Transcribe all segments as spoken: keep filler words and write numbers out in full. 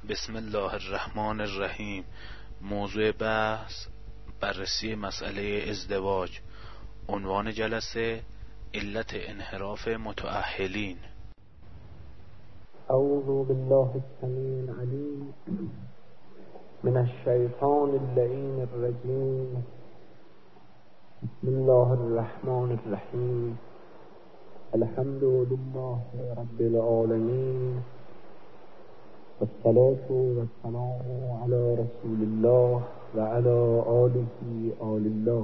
بسم الله الرحمن الرحیم. موضوع بحث بررسی مسئله ازدواج. عنوان جلسه علت انحراف متأهلین. اعوذ بالله السمیع العلیم من الشیطان اللعین الرجیم. بسم الله الرحمن الرحیم. الحمد لله رب العالمین والصلاة والسلام على رسول الله وعلى آله آل الله.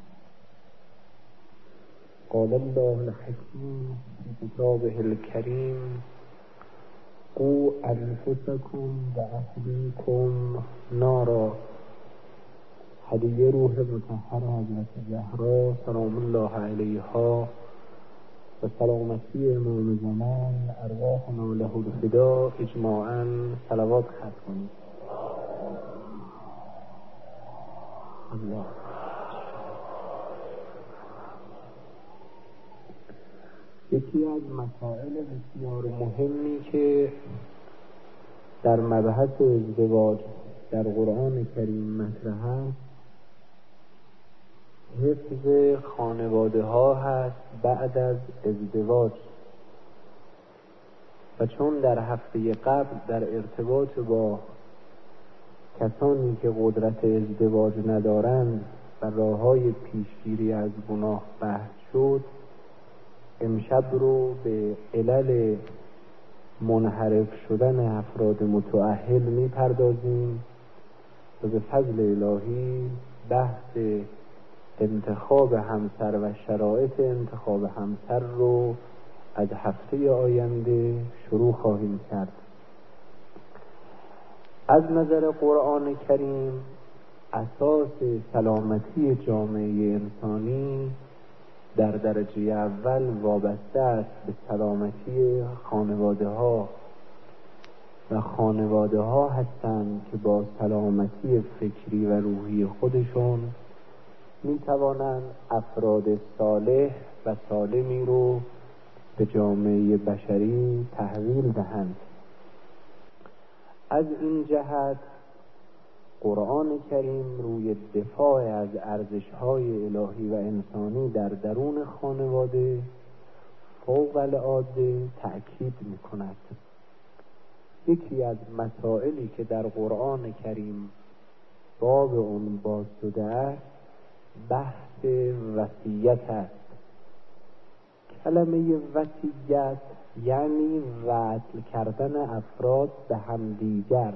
قال الله الحكيم في كتابه الكريم: قوا أنفسكم وأهليكم نارا. هدیه روح مطهر حضرت زهرا سلام الله علیها و سلامتی امام زمان ارواحنا له الفدا اجماعاً صلوات ختم کنید. الله. یکی از مسائل بسیار مهمی که در مبحث ازدواج در قرآن کریم مطرح است حفظ خانواده ها هست بعد از ازدواج. و چون در هفته قبل در ارتباط با کسانی که قدرت ازدواج ندارند و راه‌های پیشگیری از گناه بحث شد، امشب رو به علل منحرف شدن افراد متأهل میپردازیم و به فضل الهی بحث انتخاب همسر و شرایط انتخاب همسر رو از هفته آینده شروع خواهیم کرد. از نظر قرآن کریم اساس سلامتی جامعه انسانی در درجه اول وابسته است به سلامتی خانواده ها و خانواده ها هستند که با سلامتی فکری و روحی خودشون می توانند افراد صالح و سالمی رو به جامعه بشری تحویل دهند. از این جهت قرآن کریم روی دفاع از ارزش‌های الهی و انسانی در درون خانواده فوق العاده تأکید می‌کند. یکی از مسائلی که در قرآن کریم باب اون باز شده است بحث وصیت است. کلمه وصیت یعنی وصل کردن افراد به همدیگر.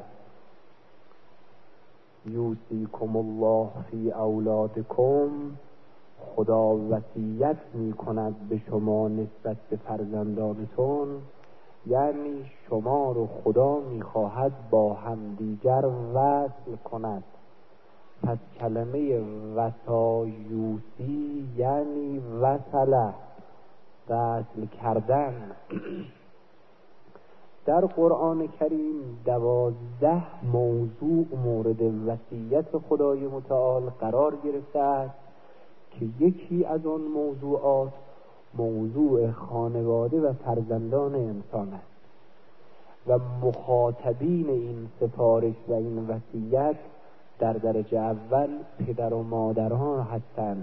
یوصیکم الله فی اولادکم، خدا وصیت می کند به شما نسبت به فرزندانتون، یعنی شما رو خدا می خواهد با همدیگر وصل کند. پس کلمه وصایوسی یعنی وصله، وصل کردن. در قرآن کریم دوازده موضوع مورد وصیت خدای متعال قرار گرفته است که یکی از آن موضوعات موضوع خانواده و فرزندان انسان است و مخاطبین این سفارش و این وصیت در درجه اول پدر و مادرها هستند.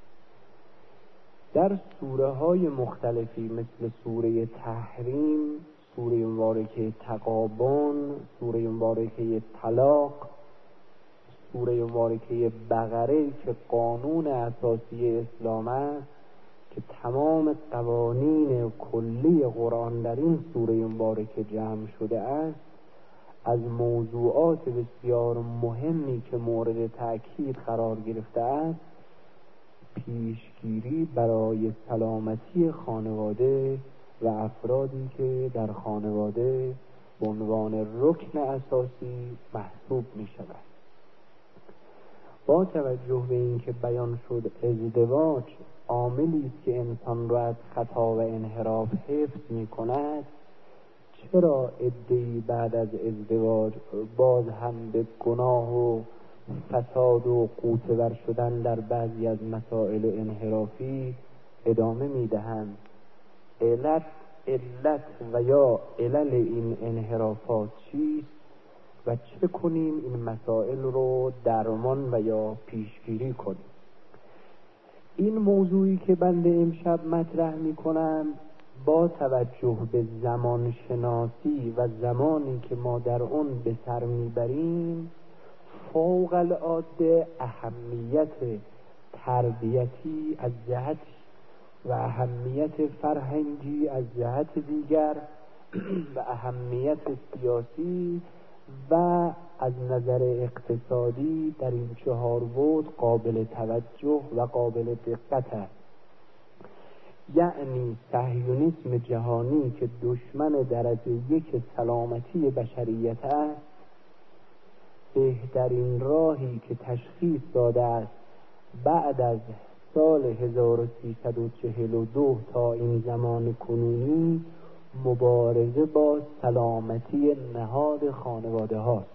در سوره های مختلفی مثل سوره تحریم، سوره مبارکه تغابن، سوره مبارکه طلاق، سوره مبارکه بقره که قانون اساسی اسلام است که تمام قوانین کلی قرآن در این سوره مبارکه جمع شده است، از موضوعات بسیار مهمی که مورد تأکید قرار گرفته است پیشگیری برای سلامتی خانواده و افرادی که در خانواده به عنوان رکن اساسی محسوب می شود. با توجه به اینکه بیان شد ازدواج عاملی است که انسان را از خطا و انحراف حفظ می کند، چرا عده‌ای بعد از ازدواج باز هم به گناه و فساد و غوطه ور شدن در بعضی از مسائل انحرافی ادامه می دهند؟ علت علت و یا علل این انحرافات چیست و چه کنیم این مسائل رو درمان و یا پیشگیری کنیم. این موضوعی که بنده امشب مطرح می کنم با توجه به زمان شناسی و زمانی که ما در اون به سر می بریم فوق العاده اهمیت تربیتی از جهت و اهمیت فرهنگی از جهت دیگر و اهمیت سیاسی و از نظر اقتصادی در این چهار بود قابل توجه و قابل دقت است. یعنی صهیونیسم جهانی که دشمن درجه یک سلامتی بشریت است، بهترین راهی که تشخیص داده است بعد از سال هزار و سیصد و چهل و دو تا این زمان کنونی مبارزه با سلامتی نهاد خانواده هاست.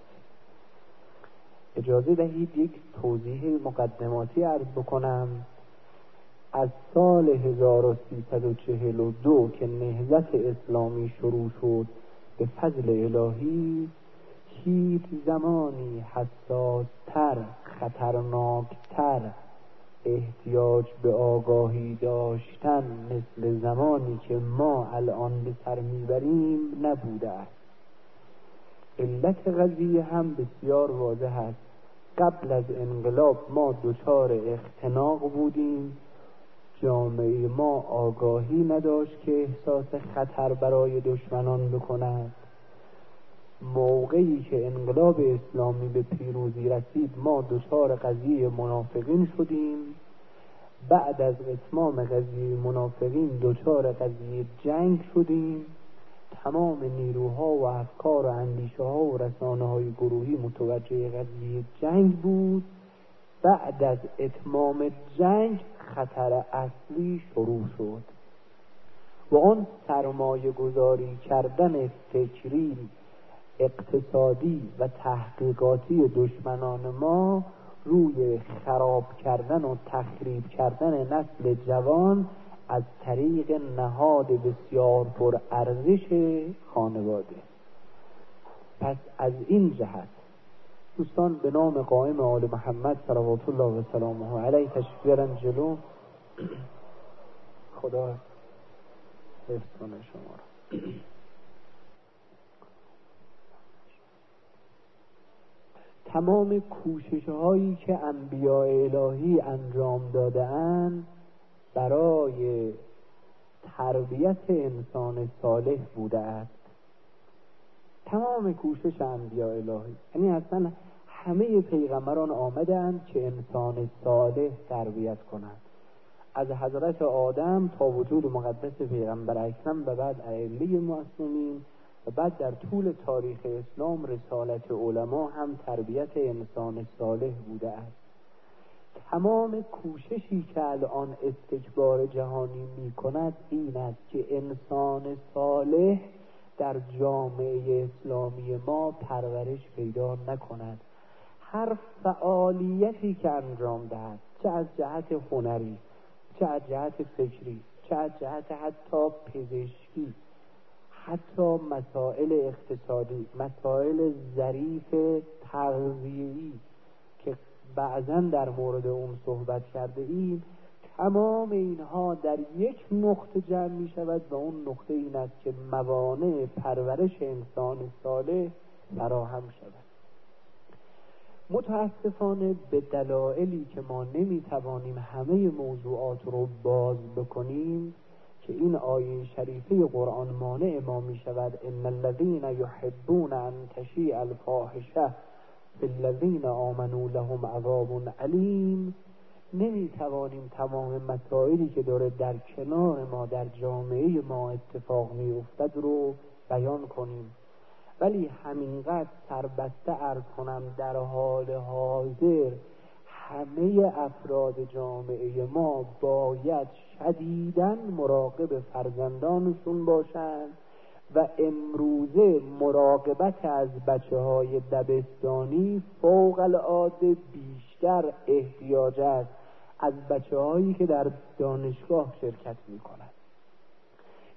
اجازه دهید یک توضیح مقدماتی عرض بکنم. از سال هزار و سیصد و چهل و دو که نهضت اسلامی شروع شد به فضل الهی، هیچ زمانی حساستر، خطرناکتر، احتیاج به آگاهی داشتن مثل زمانی که ما الان به سر میبریم نبوده است. علت قضیه هم بسیار واضح است. قبل از انقلاب ما دچار اختناق بودیم، جامعه ما آگاهی نداشت که احساس خطر برای دشمنان بکند. موقعی که انقلاب اسلامی به پیروزی رسید ما دچار قضیه منافقین شدیم. بعد از اتمام قضیه منافقین دچار قضیه جنگ شدیم. تمام نیروها و افکار و اندیشه ها و رسانه های گروهی متوجه قضیه جنگ بود. بعد از اتمام جنگ خطر اصلی شروع شد و آن سرمایه گذاری کردن فکری، اقتصادی و تحقیقاتی دشمنان ما روی خراب کردن و تخریب کردن نسل جوان از طریق نهاد بسیار پر ارزش خانواده. پس از این جهت دوستان به نام قائم آل محمد صلوات الله و سلامه علیه تشریف بیارن جلو. خدا حفظ کنه شما را. تمام کوشش هایی که انبیاء الهی انجام داده اند برای تربیت انسان صالح بوده است. تمام کوشش انبیاء الهی، یعنی اصلا همه پیغمبران آمدند که انسان صالح تربیت کنند، از حضرت آدم تا وجود مقدس پیغمبر اکرم و بعد ائمه معصومین و بعد در طول تاریخ اسلام رسالت علما هم تربیت انسان صالح بوده است. تمام کوششی که الان استکبار جهانی می کند این است که انسان صالح در جامعه اسلامی ما پرورش پیدا نکند. هر فعالیتی که انجام دهد، چه از جهت هنری، چه از جهت فکری، چه از جهت حتی پزشکی، حتی مسائل اقتصادی، مسائل ظریف تغذیه‌ای که بعضا در مورد اون صحبت کرده ایم، تمام اینها در یک نقطه جمع می شود و اون نقطه این است که موانع پرورش انسان صالح فراهم شود. متاسفانه به دلایلی که ما نمی توانیم همه موضوعات رو باز بکنیم که این آیه شریفه قرآن مانع ما می شود. ان الذين يحبون ان تشیع الفاحشه فی الذین آمنوا لهم عذاب علیم. نمی توانیم تمام مسائلی که داره در کنار ما در جامعه ما اتفاق می افتد رو بیان کنیم، ولی همینقدر سربسته عرض کنم در حال حاضر همه افراد جامعه ما باید شدیداً مراقب فرزندانشون باشند و امروزه مراقبت از بچه های دبستانی فوق العاده بیشتر احتیاج است از بچه هایی که در دانشگاه شرکت می کنند.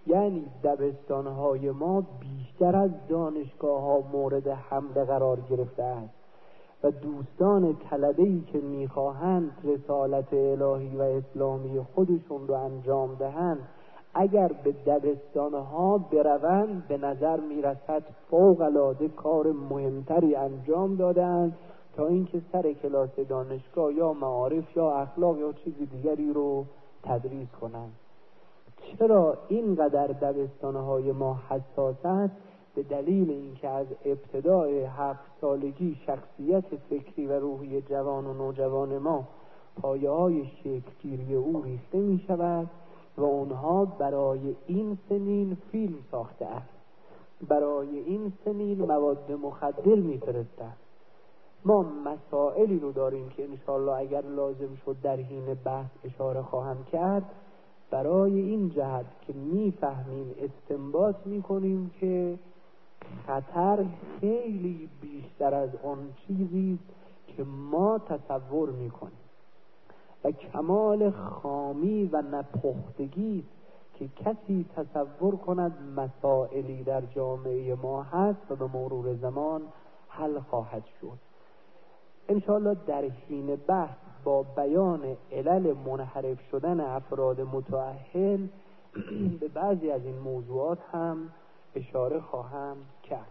یعنی دبستانهای ما بیشتر از دانشگاه ها مورد حمله قرار گرفته است و دوستان طلبه‌ای که میخواهند رسالت الهی و اسلامی خودشون رو انجام دهند اگر به دبستانها بروند به نظر میرسد فوق العاده کار مهمتری انجام دادند تا اینکه سر کلاس دانشگاه یا معارف یا اخلاق یا چیز دیگری رو تدریس کنند. چرا اینقدر دبستانهای ما حساس است؟ به دلیل اینکه از ابتدای هفت سالگی شخصیت فکری و روحی جوان و نوجوان ما پایه های شکل‌گیری او ریخته می شود و اونها برای این سنین فیلم ساخته است، برای این سنین مواد مخدر می فرستند. ما مسائلی رو داریم که انشاءالله اگر لازم شد در حین بحث اشاره خواهم کرد، برای این جهت که میفهمیم استنباط میکنیم که خطر خیلی بیشتر از آن چیزی که ما تصور میکنیم و کمال خامی و نپختگی که کسی تصور کند مسائلی در جامعه ما هست و به مرور زمان حل خواهد شد. انشاءالله در حین بحث با بیان علل منحرف شدن افراد متأهل به بعضی از این موضوعات هم اشاره خواهم کرد.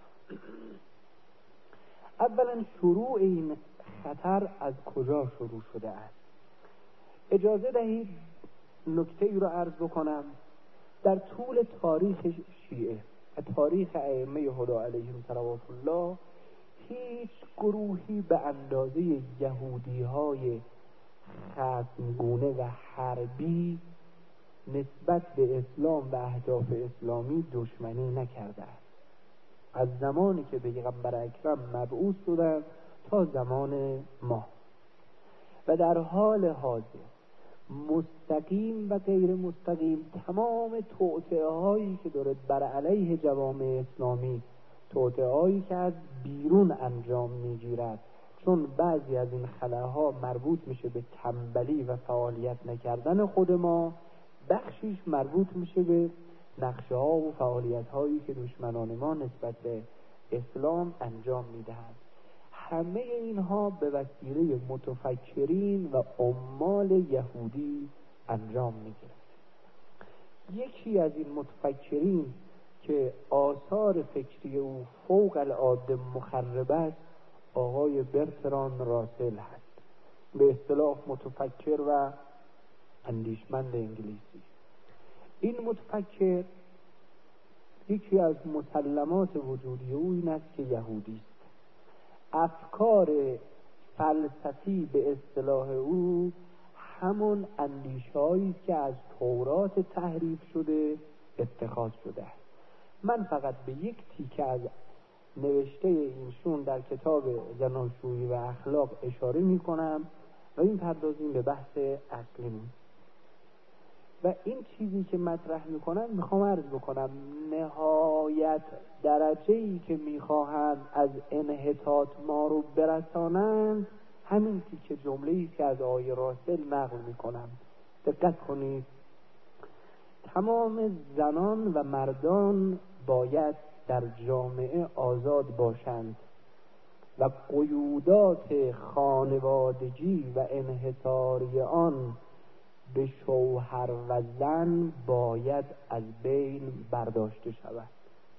اولا شروع این خطر از کجا شروع شده است؟ اجازه دهید نکته ای را عرض بکنم. در طول تاریخ شیعه و تاریخ ائمه هدی علیهم صلوات الله هیچ گروهی به اندازه یهودی های خصمگونه و حربی نسبت به اسلام و اهداف اسلامی دشمنی نکرده است. از زمانی که پیغمبر اکرم مبعوث شدند تا زمان ما و در حال حاضر مستقیم و غیر مستقیم تمام توطئه هایی که دارد بر علیه جوامع اسلامی، توطئه هایی که از بیرون انجام میگیرد، چون بعضی از این خلاها مربوط میشه به تنبلی و فعالیت نکردن خود ما، بخشیش مربوط میشه به نقشه ها و فعالیت هایی که دشمنان ما نسبت به اسلام انجام میدهند. همه اینها به وسیله متفکرین و عمال یهودی انجام میگیرد. یکی از این متفکرین که آثار فکری او فوق العاده مخرب است آقای برتراند راسل هست، به اصطلاح متفکر و اندیشمند انگلیسی. این متفکر یکی از مسلمات وجودی او این است که یهودی است. افکار فلسفی به اصطلاح او همون اندیشه‌هایی که از تورات تحریف شده اتخاذ شده است. من فقط به یک تیکه از نوشته اینشون در کتاب زناشویی و اخلاق اشاره می کنم و این پردازیم به بحث اصلیمون. و این چیزی که مطرح می کنم میخوام عرض بکنم نهایت درجه‌ای که میخواهند از انحطاط ما رو برسانند همین تیکه جمله‌ای که از آقای راسل نقل می کنم. دقت کنید. تمام زنان و مردان باید در جامعه آزاد باشند و قیودات خانوادگی و انحصاری آن به شوهر و زن باید از بین برداشته شود.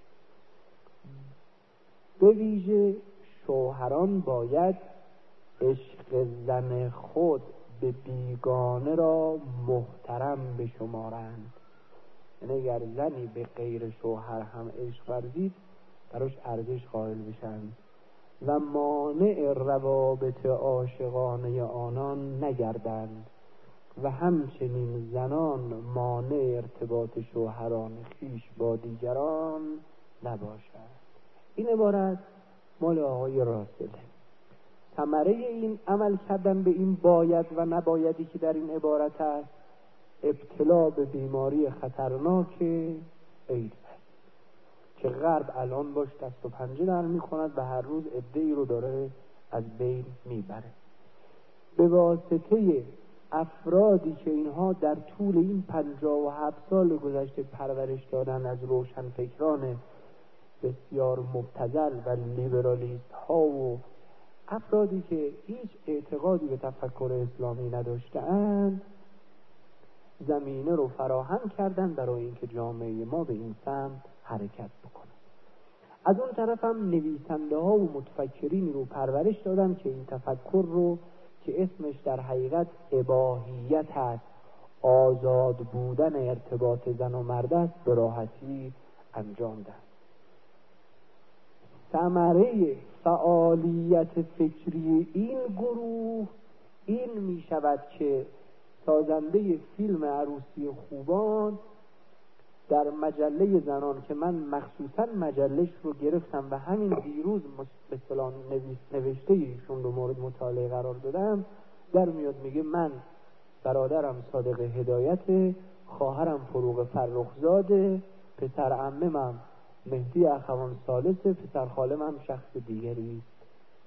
به ویژه شوهران باید عشق زن خود به بیگانه را محترم بشمارند. یعنی اگر زنی به غیر شوهر هم عشق ورزید براش ارزش قائل بشند و مانع روابط عاشقانه آنان نگردند و همچنین زنان مانع ارتباط شوهران خیش با دیگران نباشد. این عبارت مال آقای راسل. ثمره این عمل کردن به این باید و نبایدی که در این عبارت است ابتلا به بیماری خطرناک ایدز است که غرب الان باش دست و پنجه در می کند و هر روز عده‌ای رو داره از بین می بره. به واسطه افرادی که اینها در طول این پنجاه و هفت سال گذشته پرورش دادن از روشنفکران بسیار مبتذل و لیبرالیست ها و افرادی که هیچ اعتقادی به تفکر اسلامی نداشتند، زمینه رو فراهم کردن برای اینکه جامعه ما به این سمت حرکت بکنه. از اون طرف هم نویسنده ها و متفکرینی رو پرورش دادن که این تفکر رو که اسمش در حقیقت اباحیت هست، آزاد بودن ارتباط زن و مرد است، به راحتی انجام دهند. ثمره فعالیت فکری این گروه این می شود که سازنده فیلم عروسی خوبان در مجله زنان که من مخصوصا مجلش رو گرفتم و همین دیروز به اصطلاح نوشته ایشون رو مورد مطالعه قرار دادم، در میاد میگه من برادرم صادق هدایت، خواهرم فروغ فرخزاده، پسر عمم مهدی اخوان ثالثه، پسر خالم هم شخص دیگری است.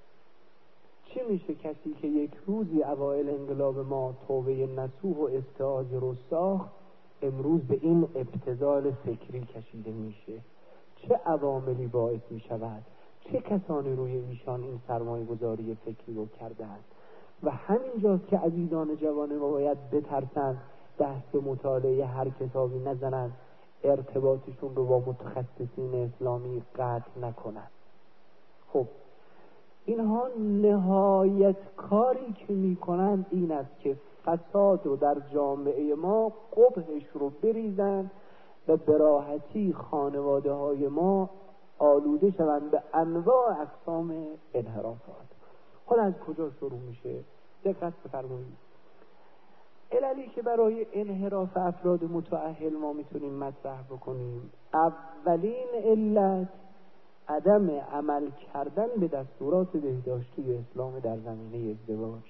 چی میشه کسی که یک روزی اوائل انقلاب ما توبه نصوح و استعاذ رو ساخت، امروز به این ابتذال فکری کشیده میشه؟ چه عواملی باعث میشود؟ چه کسانی روی ایشان این سرمایه گذاری فکری رو کردند؟ و همینجاست که عزیزان جوان ما باید بترسن، دست به مطالعه هر کتابی نزنن، ارتباطشون رو با متخصصین اسلامی قطع نکنن. خب اینها نهایت کاری که میکنن این است که فساد رو در جامعه ما قبحش رو بریزن و به راحتی خانواده های ما آلوده شوند به انواع اقسام انحرافات. حالا از کجا شروع میشه؟ دقت بفرمایید. عللی که برای انحراف افراد متأهل ما میتونیم مطرح بکنیم، اولین علت عدم عمل کردن به دستورات بهداشتی اسلام در زمینه ازدواج.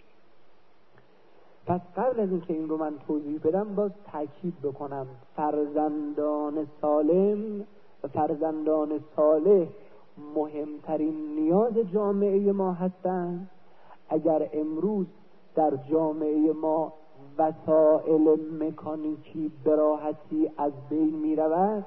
پس قبل از اینکه این رو من توضیح بدم باز تاکید بکنم فرزندان سالم و فرزندان صالح مهمترین نیاز جامعه ما هستند. اگر امروز در جامعه ما وسائل مکانیکی به راحتی از بین می رود،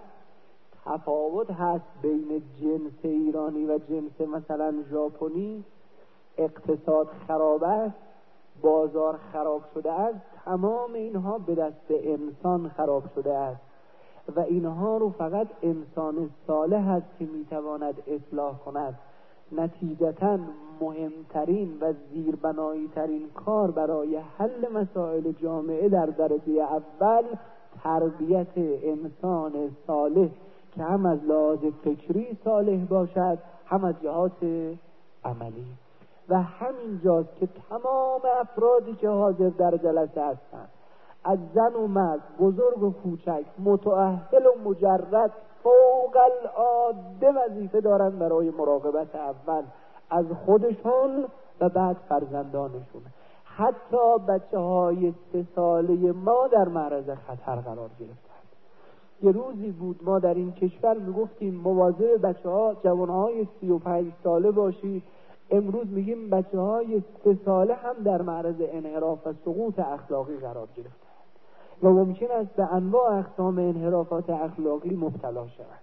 تفاوت هست بین جنس ایرانی و جنس مثلا ژاپنی، اقتصاد خراب است، بازار خراب شده است، تمام اینها به دست انسان خراب شده است و اینها رو فقط انسان صالح است که میتواند اصلاح کند. نتیجتاً مهمترین و زیربنایی ترین کار برای حل مسائل جامعه در درجه اول تربیت انسان صالح که هم از لحاظ فکری صالح باشد هم از جهات عملی. و همین جاست که تمام افرادی که حاضر در جلسه هستند، از زن و مرد، بزرگ و کوچک، متأهل و مجرد، فوق العاده وظیفه دارن برای مراقبت اول از خودشون و بعد فرزندانشون. حتی بچه های سه ساله ما در معرض خطر قرار گرفتند. یه روزی بود ما در این کشور میگفتیم مواظب بچه ها جوان های سی و پنج ساله باشید، امروز میگیم بچه های سه ساله هم در معرض انحراف و سقوط اخلاقی قرار گرفتند و ممکن است به انواع اقسام انحرافات اخلاقی مبتلا شوند.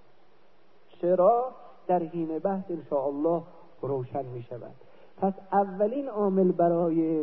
چرا؟ در حین بحث انشاءالله روشن می شود. پس اولین عامل برای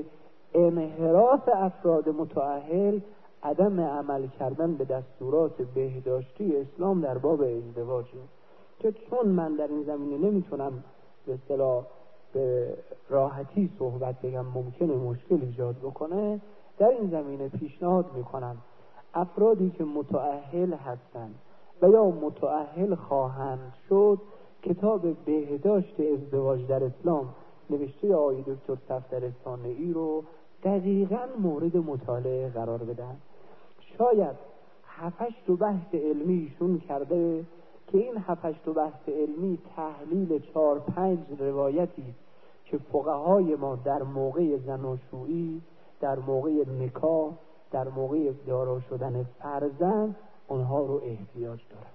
انحراف افراد متأهل عدم عمل کردن به دستورات بهداشتی اسلام در باب ازدواجه، که چون من در این زمینه نمیتونم به اصطلاح به راحتی صحبت بگم، ممکنه مشکل ایجاد بکنه، در این زمینه پیشنهاد میکنم افرادی که متأهل هستند و یا متأهل خواهند شد کتاب بهداشت ازدواج در اسلام نوشته آقای دکتر صفدر صانعی رو دقیقاً مورد مطالعه قرار بدن. شاید هفتش تا بحث علمیشون کرده که این هفتش تا بحث علمی تحلیل چهار پنج روایتی که فقهای ما در موقع زناشویی، در موقع نکاح، در موقع دارا شدن فرزند اونها رو احتیاج دارن.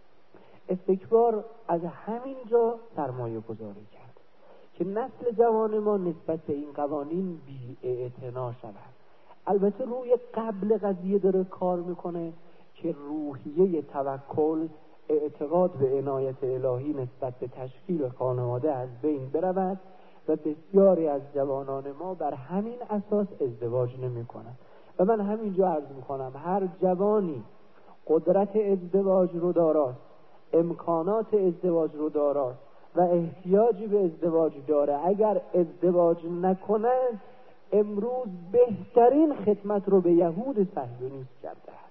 استکبار از همین جا سرمایه گذاری کرد که نسل جوان ما نسبت به این قوانین بی اعتنا شود. البته روی قبل قضیه داره کار میکنه که روحیه توکل، اعتقاد به عنایت الهی نسبت به تشکیل خانواده از بین برود و بسیاری از جوانان ما بر همین اساس ازدواج نمی کنند. و من همینجا عرض میکنم هر جوانی قدرت ازدواج رو داراست، امکانات ازدواج رو داراست و احتیاجی به ازدواج داره، اگر ازدواج نکنه امروز بهترین خدمت رو به یهود صهیونیست کرده است،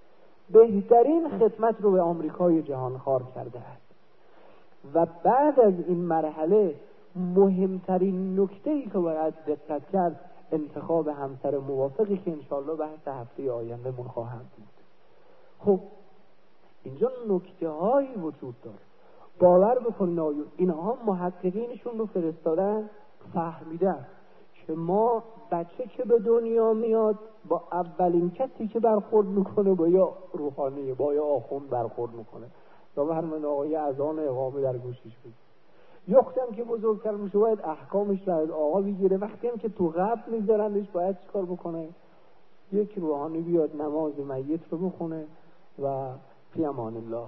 بهترین خدمت رو به آمریکای جهانخوار کرده است. و بعد از این مرحله مهمترین نکته‌ای که باید دقت کرد انتخاب همسر موافقی که انشاءالله بحث هفته آینده من خواهم بود. خب اینجا نکته هایی وجود داره، باور بکنین آیون اینها محققینشون رو فرستادن فهمیدن که ما بچه که به دنیا میاد با اولین کسی که برخورد میکنه با یا روحانیه، با یا آخوند برخورد میکنه و هر آقای اذان اقامه در گوشش بگید. یختم که بزرگتر میشه باید احکامش رو از آقا بگیره، وقتی هم که تو قبر میذارنش باید چیکار بکنه؟ یک روحانی بیاد نماز میت رو بخونه و فی امان الله.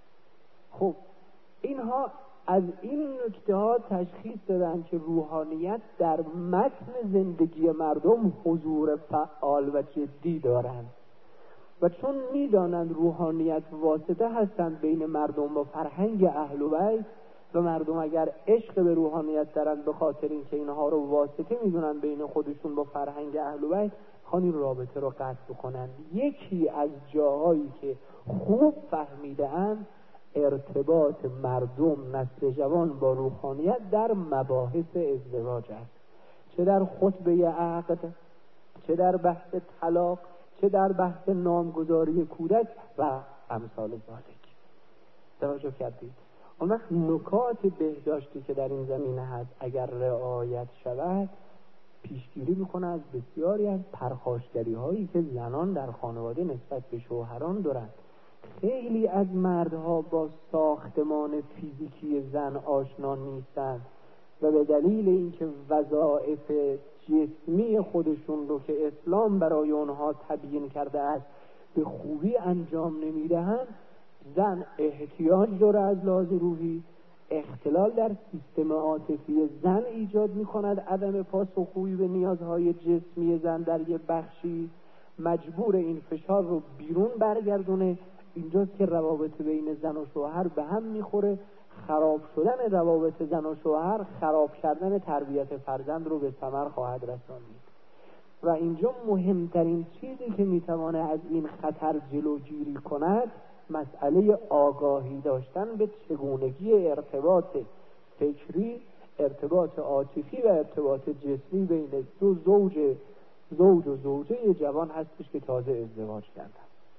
خب اینها از این نکته ها تشخیص دادن که روحانیت در متن زندگی مردم حضور فعال و جدی دارند و چون میدانند روحانیت واسطه هستند بین مردم و فرهنگ اهل بیت و مردم اگر عشق به روحانیت دارند به خاطر اینکه اینها رو واسطه میدونن بین خودشون با فرهنگ اهل بیت خوان این رابطه رو قطع کنند. یکی از جاهایی که خوب فهمیده‌اند ارتباط مردم نسل جوان با روحانیت در مباحث ازدواج است، چه در خطبه عقد، چه در بحث طلاق، چه در بحث نامگذاری کودک و امثال ذالک. توجه کردید؟ اون وقت نکات بهداشتی که در این زمینه هست اگر رعایت شود پیشگیری میکنه از بسیاری از پرخاشگری هایی که زنان در خانواده نسبت به شوهران دارند. خیلی از مردها با ساختمان فیزیکی زن آشنا نیستند و به دلیل اینکه وظایف جسمی خودشون رو که اسلام برای اونها تبیین کرده است به خوبی انجام نمیدهند، زن احتیاج داره از لحاظ روحی، اختلال در سیستم عاطفی زن ایجاد میکند، عدم پاسخگویی به نیازهای جسمی زن در یه بخشی مجبور این فشار رو بیرون برگردونه. اینجاست که روابط بین زن و شوهر به هم میخوره، خراب شدن روابط زن و شوهر خراب کردن تربیت فرزند رو به ثمر خواهد رسانید. و اینجا مهمترین چیزی که میتوانه از این خطر جلوگیری کند مسئله آگاهی داشتن به چگونگی ارتباط فکری، ارتباط عاطفی و ارتباط جسمی بین دو زوج زوج و زوجه جوان هستش که تازه ازدواج کردن.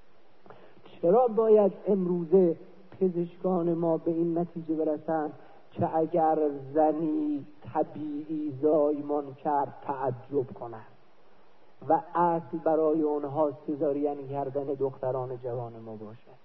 چرا باید امروزه پزشکان ما به این نتیجه برسن که اگر زنی طبیعی زایمان کرد تعجب کنند و اصل برای اونها سزارین کردن دختران جوان ما باشد؟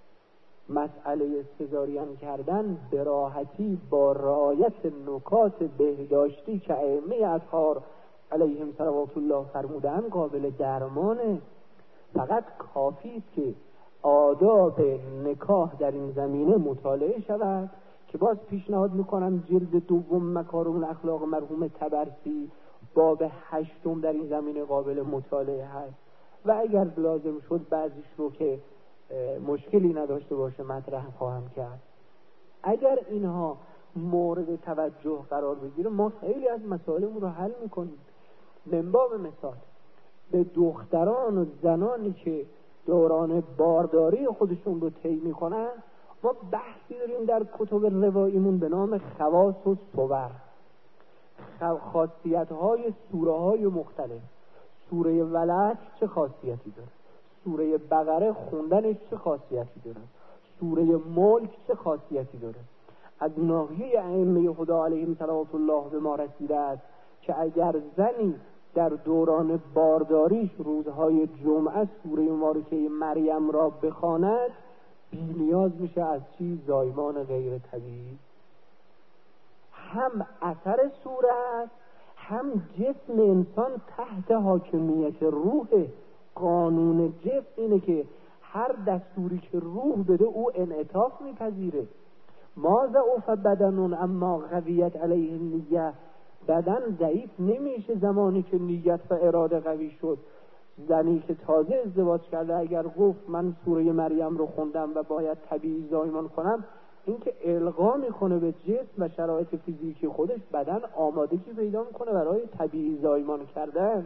مسئله سزارین کردن به راحتی با رعایت نکات بهداشتی که ائمه اطهار علیهم صلوات الله فرمودند قابل درمانه. فقط کافی است که آداب نکاح در این زمینه مطالعه شود که باز پیشنهاد میکنم جلد دوم مکارم الاخلاق مرحوم طبرسی باب هشتم در این زمینه قابل مطالعه هست و اگر لازم شد بعضیش رو که مشکلی نداشته باشه مطرح خواهم کرد. اگر اینها مورد توجه قرار بگیره ما خیلی از مسائلمون رو حل میکنیم. من باب مثال به دختران و زنانی که دوران بارداری خودشون رو طی میکنن ما بحثی داریم در کتب رواییمون به نام خواص و صور، خاصیت های سوره های مختلف. سوره ولد چه خاصیتی داره؟ سوره بقره خوندنش چه خاصیتی داره؟ سوره ملک چه خاصیتی داره؟ از ناحیه ائمه خدا علیهم صلوات الله به ما رسیده است که اگر زنی در دوران بارداریش روزهای جمعه سوره مبارکه مریم را بخواند بی نیاز میشه از چی؟ زایمان غیر طبیعی. هم اثر سوره است، هم جسم انسان تحت حاکمیت روح. قانون جسم اینه که هر دستوری که روح بده او انعطاف میپذیره. ما ضعف بدنون اما قویت علیه نیه. بدن ضعیف نمیشه زمانی که نیت و اراده قوی شد. زنی که تازه ازدواج کرده اگر گفت من سوره مریم رو خوندم و باید طبیعی زایمان کنم، این که القا میکنه به جسم و شرایط فیزیکی خودش، بدن آمادگی پیدا میکنه برای طبیعی زایمان کردن.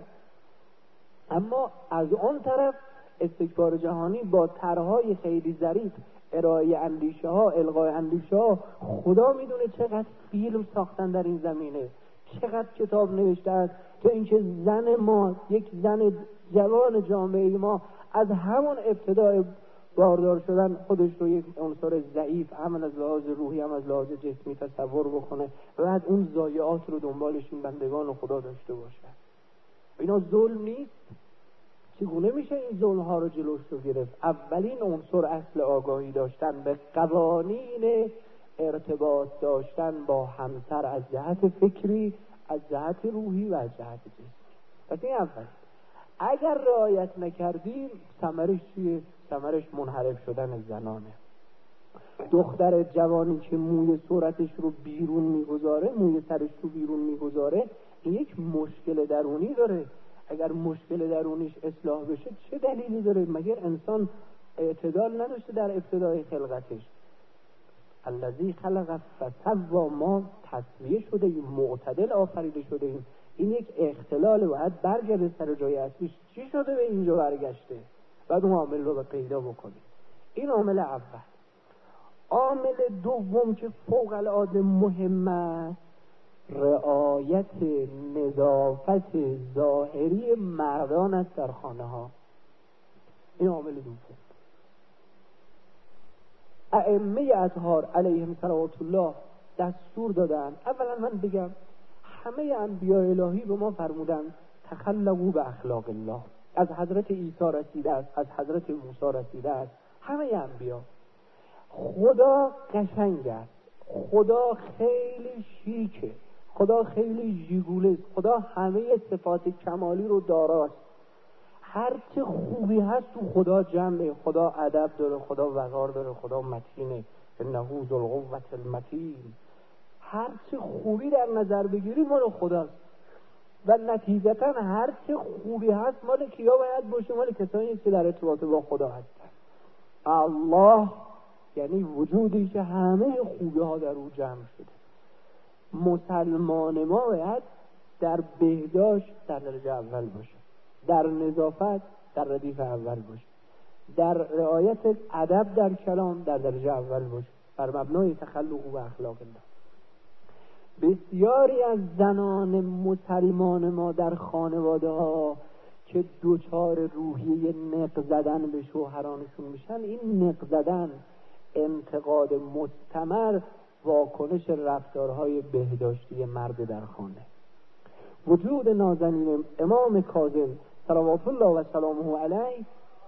اما از آن طرف استکبار جهانی با طرحهای خیلی ظریف، ارائه اندیشه ها، القای اندیشه ها، خدا میدونه چقدر فیلم ساختن در این زمینه، چقدر کتاب نوشتن که اینکه زن ما، یک زن جوان جامعه ما از همون ابتدای باردار شدن خودش رو یک عنصر ضعیف، هم از لحاظ روحی هم از لحاظ جسمی تصور بکنه و بعد اون ضایعات رو دنبالش این بندگان خدا داشته باشه. اینا ظلم نیست؟ چگونه میشه این ظلم ها رو جلوش رو گرفت؟ اولین عنصر اصل آگاهی داشتن به قوانین ارتباط داشتن با همسر از جهت فکری، از جهت روحی و از جهت جسمی. پس این اول. اگر رعایت نکردیم ثمرش چیه؟ ثمرش منحرف شدن زنانه. دختر جوانی که موی صورتش رو بیرون میگذاره، موی سرش رو بیرون میگذاره، این یک مشکل درونی داره. اگر مشکل درونیش اصلاح بشه چه دلیلی داره؟ مگر انسان اعتدال نداشته در ابتدای خلقتش؟ الذی خلق فسوی، ما تسویه شده ایم، معتدل آفریده شده ایم. این یک اختلال، باید برگرده سر جای اصلیش. چی شده به اینجا برگشته؟ بعد اون عامل رو پیدا بکنیم. این عامل اول. عامل دوم که فوق العاده مهمه، رعایت نظافت ظاهری مردان است در خانه ها. این عامل دوم. ائمه اطهار علیهم صلوات الله دستور دادن. اولا من بگم همه انبیاء الهی به ما فرمودن تخلقوا به اخلاق الله. از حضرت عیسی رسیده است، از حضرت موسی رسیده است، همه انبیا. خدا قشنگ است، خدا خیلی شیکه، خدا خیلی ژیگوله است، خدا همه صفات کمالی رو داراست. هر چه خوبی هست تو خدا جمعه. خدا ادب داره، خدا وقار داره، خدا متینه، انه ذو القوة المتین. هر چه خوبی در نظر بگیری مال خداست و نتیجتا هر چه خوبی هست مال کیا باید باشه؟ مال کسانی که در ارتباط با خدا هستن. الله یعنی وجودی که همه خوبی ها در او جمع شده. مسلمان ما باید در بهداشت در درجه اول باشه، در نظافت در ردیف اول باشه، در رعایت ادب در کلام در درجه اول باشه، بر مبنای تخلق و اخلاق الله. بسیاری از زنان مسلمان ما در خانواده ها که دوچار روحیه نق زدن به شوهرانشون میشن، این نق زدن انتقاد مستمر واکنش رفتارهای بهداشتی مرد در خانه. وجود نازنین امام کاظم صلوات الله و سلامه علیه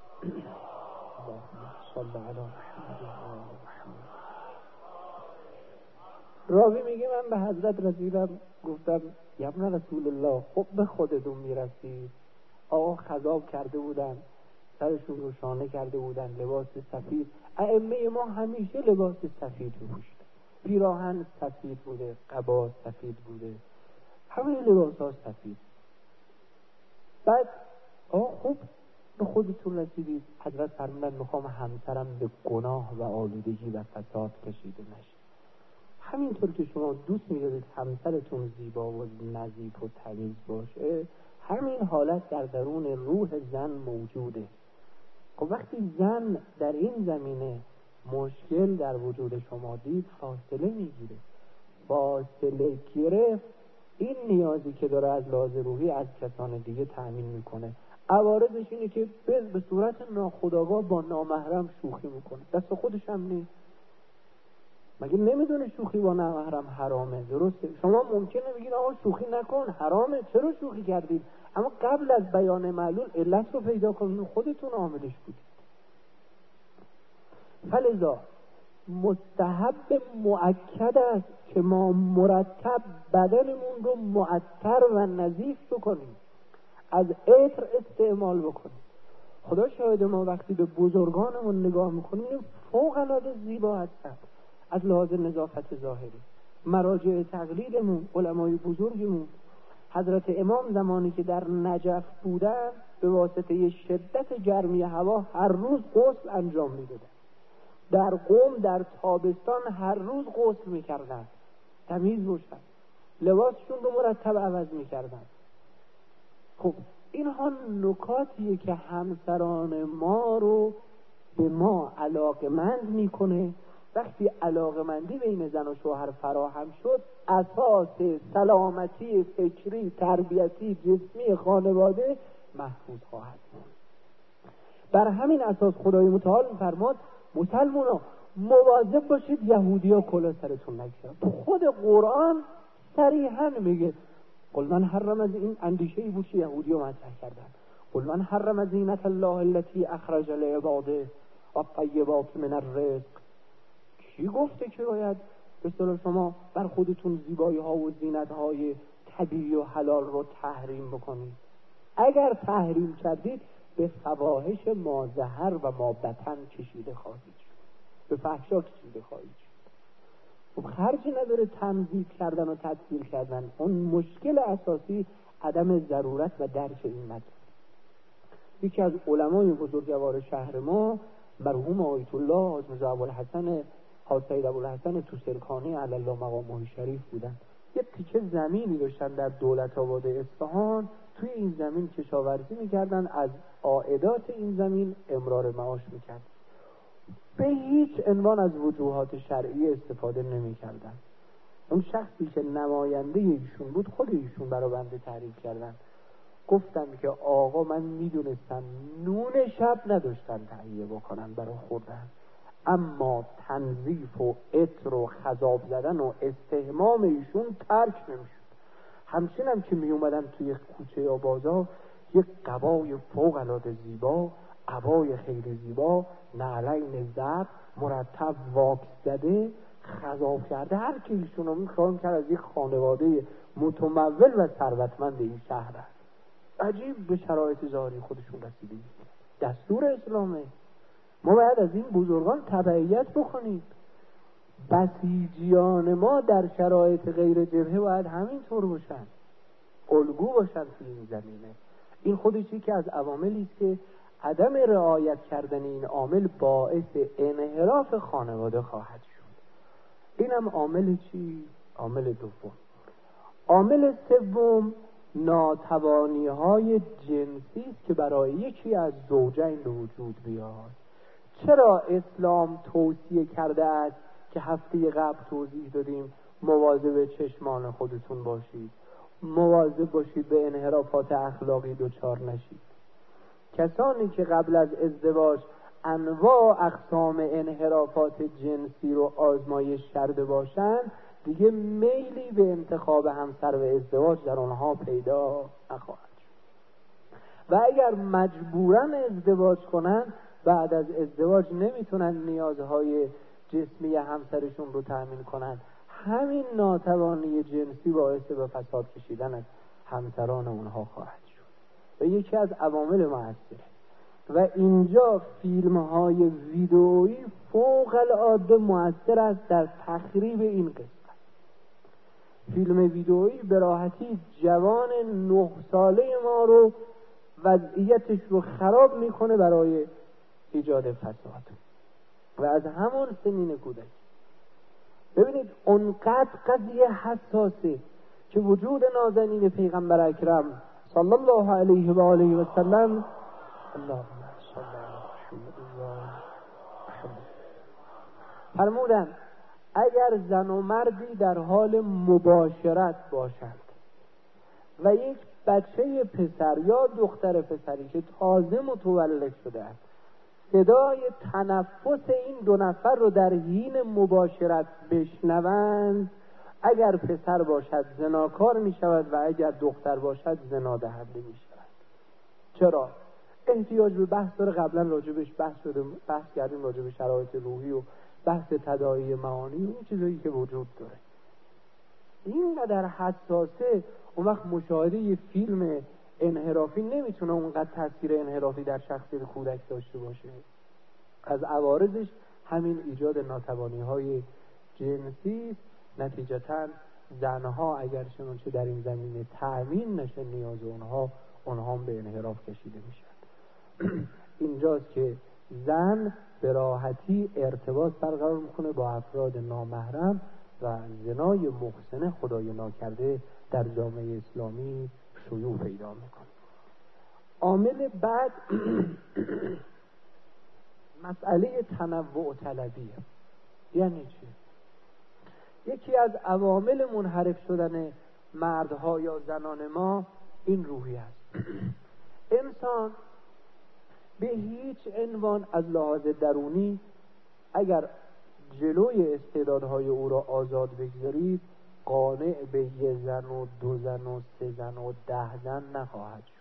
راوی میگه من به حضرت رسیدم، گفتم یا ابن رسول الله خب به خودتون میرسید. آقا خضاب کرده بودن، سرشون رو شانه کرده بودن، لباس سفید. ائمه ما همیشه لباس سفید پوشیدن، پیراهن سفید بوده، قبا سفید بوده، همه لباس ها سفید. بعد آقا خب به خودتون رسیدید. حضرت فرمودن میخوام همسرم به گناه و آلودگی و فساد کشیده نشه. همینطور که شما دوست می‌دارید همسرتون زیبا و نظیف و تمیز باشه، همین حالت در درون روح زن موجوده. خب وقتی زن در این زمینه مشکل در وجود شما دید، فاصله میگیره. فاصله گرفت، این نیازی که داره از لحاظ روحی از کسان دیگه تأمین میکنه. عوارضش اینه که به صورت ناخودآگاه با نامحرم شوخی میکنه، دست خودش هم نیست. مگه نمیدونه شوخی با نامحرم حرامه؟ درسته؟ شما ممکنه بگید آقا شوخی نکن، حرامه، چرا شوخی کردید؟ اما قبل از بیان معلول علت رو پیدا کنید، خودتون عاملش بودید. فلذا مستحب مؤکد است که ما مرتب بدنمون رو معطر و نظیف بکنیم، از عطر استعمال بکنیم. خدا شاهد ما وقتی به بزرگانمون نگاه میکنیم فوق العاده زیبا هستند از لحاظ نظافت ظاهری. مراجع تقلیدمون، علمای بزرگمون، حضرت امام زمانی که در نجف بودن به واسطه شدت گرمی هوا هر روز غسل انجام میدادن. در قم در تابستان هر روز غسل میکردن، تمیز باشن، لباسشون رو مرتب عوض میکردن. خب اینها نکاتیه که همسران ما رو به ما علاقمند میکنه. وقتی علاقمندی بین زن و شوهر فراهم شد، اساس سلامتی فکری، تربیتی، جسمی خانواده محفوظ خواهد بود. بر همین اساس خدای متعال می‌فرماد مسلمان‌ها مواظب باشید یهودی‌ها کلاه سرتون نگذارن. خود قرآن صریحاً میگه قل من حرم، از این اندیشه‌ای بود که یهودی‌ها مطرح کردن، قل من حرم زینت الله التي اخرج لعباده والطیبات من الرزق. کی گفته که باید به اصطلاح شما بر خودتون زیبایی ها و زینت های طبیعی و حلال رو تحریم بکنید؟ اگر تحریم کردید به فواحش ما ظهر و ما بطن کشیده خواهید شد، به فحشا کشیده خواهید شد. خب خرجی نداره تنظیف کردن و تطهیر کردن. اون مشکل اساسی عدم ضرورت و درک این مطلب. یکی از علمای بزرگوار شهر ما مرحوم آیت الله حاج میرزا ابوالحسن حاج سید ابوالحسن توسرکانی علی الله مقامه شریف بودن. یه تیکه زمینی داشتن در دولت آباد اصفهان. توی این زمین کشاورزی میکردن، از عائدات این زمین امرار معاش میکردن. به هیچ عنوان از وجوهات شرعی استفاده نمیکردن. اون شخصی که نماینده ایشون بود خود ایشون برای بنده تعریف کردن، گفتن که آقا من میدونستم نون شب نداشتن تهیه بکنن برای خوردن، اما تنظیف و عطر و خضاب زدن و استحمام ایشون ترک نمیشد. همچنین هم که می اومدن توی کوچه یا بازار یک قبای فوق العاده زیبا، عبای خیلی زیبا، نعلین زرد مرتب واکس زده خضاب کرده، هر که ایشون رو میخوام کرد از یک خانواده متمول و ثروتمند این شهر هست. عجیب به شرایط ظاهری خودشون رسیده. دستور اسلامه. ما باید از این بزرگان تبعیت بکنیم. بسیجیان ما در شرایط غیر جبهه باید همینطور باشن، الگو باشن توی این زمینه. این خودشی که از عواملی است که عدم رعایت کردن این عامل باعث انحراف خانواده خواهد شد. اینم عامل چی؟ عامل دوم. عامل سوم ناتوانی های جنسی است که برای یکی از زوجین به وجود بیاد. چرا اسلام توصیه کرده است که هفته قبل توضیح دادیم مواظب چشمان خودتون باشید، مواظب باشید به انحرافات اخلاقی دچار نشید؟ کسانی که قبل از ازدواج انواع اقسام انحرافات جنسی رو آزمایش کرده باشند، دیگه میلی به انتخاب همسر و ازدواج در آنها پیدا نخواهد شد. و اگر مجبورن ازدواج کنن، بعد از ازدواج نمیتونن نیازهای جسمی همسرشون رو تأمین کنن. همین ناتوانی جنسی باعث به فساد کشیدن از همسران اونها خواهد شد و یکی از عوامل مؤثره. و اینجا فیلم های ویدئویی فوق العاده مؤثر است در تخریب این قصه. فیلم ویدئویی به راحتی جوان نه ساله ما رو وضعیتش رو خراب میکنه برای ایجاد فساد و از همون سنین کودکی. ببینید اونقدر قضیه حساسه که وجود نازنین پیغمبر اکرم صلی الله علیه و آله و سلم اللهم صل علی محمد فرمودن اگر زن و مردی در حال مباشرت باشند و یک بچه پسر یا دختر پسری که تازه متولد شده است صدای تنفس این دو نفر رو در حین مباشرت بشنوند، اگر پسر باشد زناکار می شود و اگر دختر باشد زنا دهنده می شود. چرا؟ احتیاج به بحث داره. قبلا راجبش بحث شده، بحث کردیم راجب شرایط روحی و بحث تداعی معانی، اون چیزایی که وجود داره. اینقدر حساسه، اون وقت مشاهده یه فیلم انحرافی نمیتونه اونقدر تاثیر انحرافی در شخصیت کودک داشته باشه. از عوارضش همین ایجاد ناتوانی‌های جنسی، نتیجتاً زنها اگر چنانچه در این زمینه تأمین نشه نیاز اونها، اونها هم به انحراف کشیده میشن. اینجاست که زن به راحتی ارتباط برقرار میکنه با افراد نامحرم و زنای محسن خدای ناکرده در جامعه اسلامی شیوع پیدا میکنه. عامل بعد مسئله تنوع طلبیه. یعنی چی؟ یکی از عوامل منحرف شدن مردها یا زنان ما این روحی است. انسان به هیچ عنوان از لحاظ درونی اگر جلوی استعدادهای او را آزاد بگذارید قانع به یه زن و دو زن و سه زن و ده زن نخواهد شد.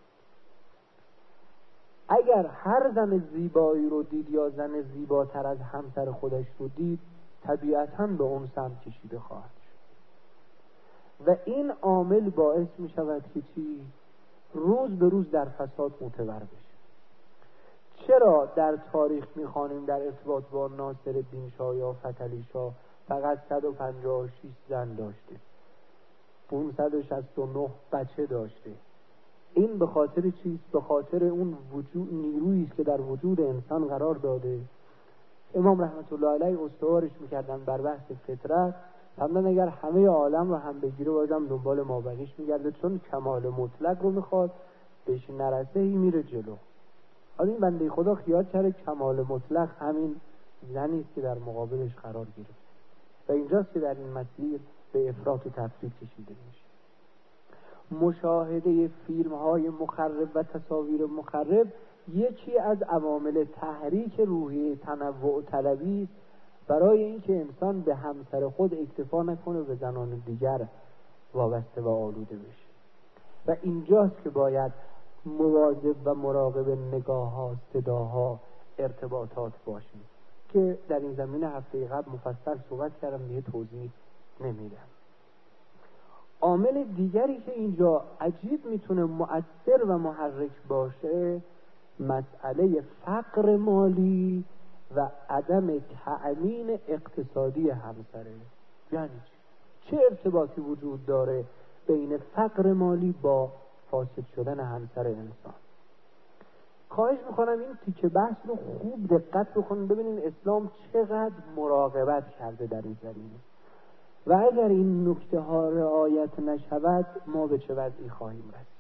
اگر هر زن زیبایی رو دید یا زن زیباتر از همسر خودش رو دید طبیعتاً به اون سمت کشیده خواهد شد و این عامل باعث می شود که چی؟ روز به روز در فساد معتبر بشه. چرا در تاریخ می خوانیم در ارتباط با ناصرالدین شاه یا فتحعلی شاه فقط صد و پنجاه و شش زن داشته، پانصد و شصت و نه بچه داشته؟ این به خاطر چیست؟ به خاطر اون وجود نیرویی است که در وجود انسان قرار داده. امام رحمت الله علیه استوارش میکردن بر بحث فطرت، همون اگر همه عالم رو هم بگیره بازم دنبال مابقیش میگرده، چون کمال مطلق رو میخواد، بهش نرسه هی میره جلو. حالا این بنده خدا خیال کرده کمال مطلق همین زنی است که در مقابلش قرار گرفت و اینجاست که در این مسیر به افراط و تفریط کشیده میشه. مشاهده فیلم های مخرب و تصاویر مخرب یکی از عوامل تحریک روحی تنوع طلبی برای اینکه انسان به همسر خود اکتفا نکنه به زنان دیگر وابسته و آلوده بشه. و اینجاست که باید مواظب و مراقب نگاه ها، صداها، ارتباطات باشیم که در این زمینه هفته قبل مفصل صحبت کردم، دیگه توضیح نمیدم. عامل دیگری که اینجا عجیب میتونه مؤثر و محرک باشه مسئله فقر مالی و عدم تأمین اقتصادی همسره. یعنی چی؟ چه ارتباطی وجود داره بین فقر مالی با فاسد شدن همسر انسان؟ خواهش میکنم این تیکه بحث رو خوب دقت بکنید، ببینید اسلام چقدر مراقبت کرده در این زمینه و اگر این نکته ها رعایت نشود ما به چه وضعی خواهیم رسید.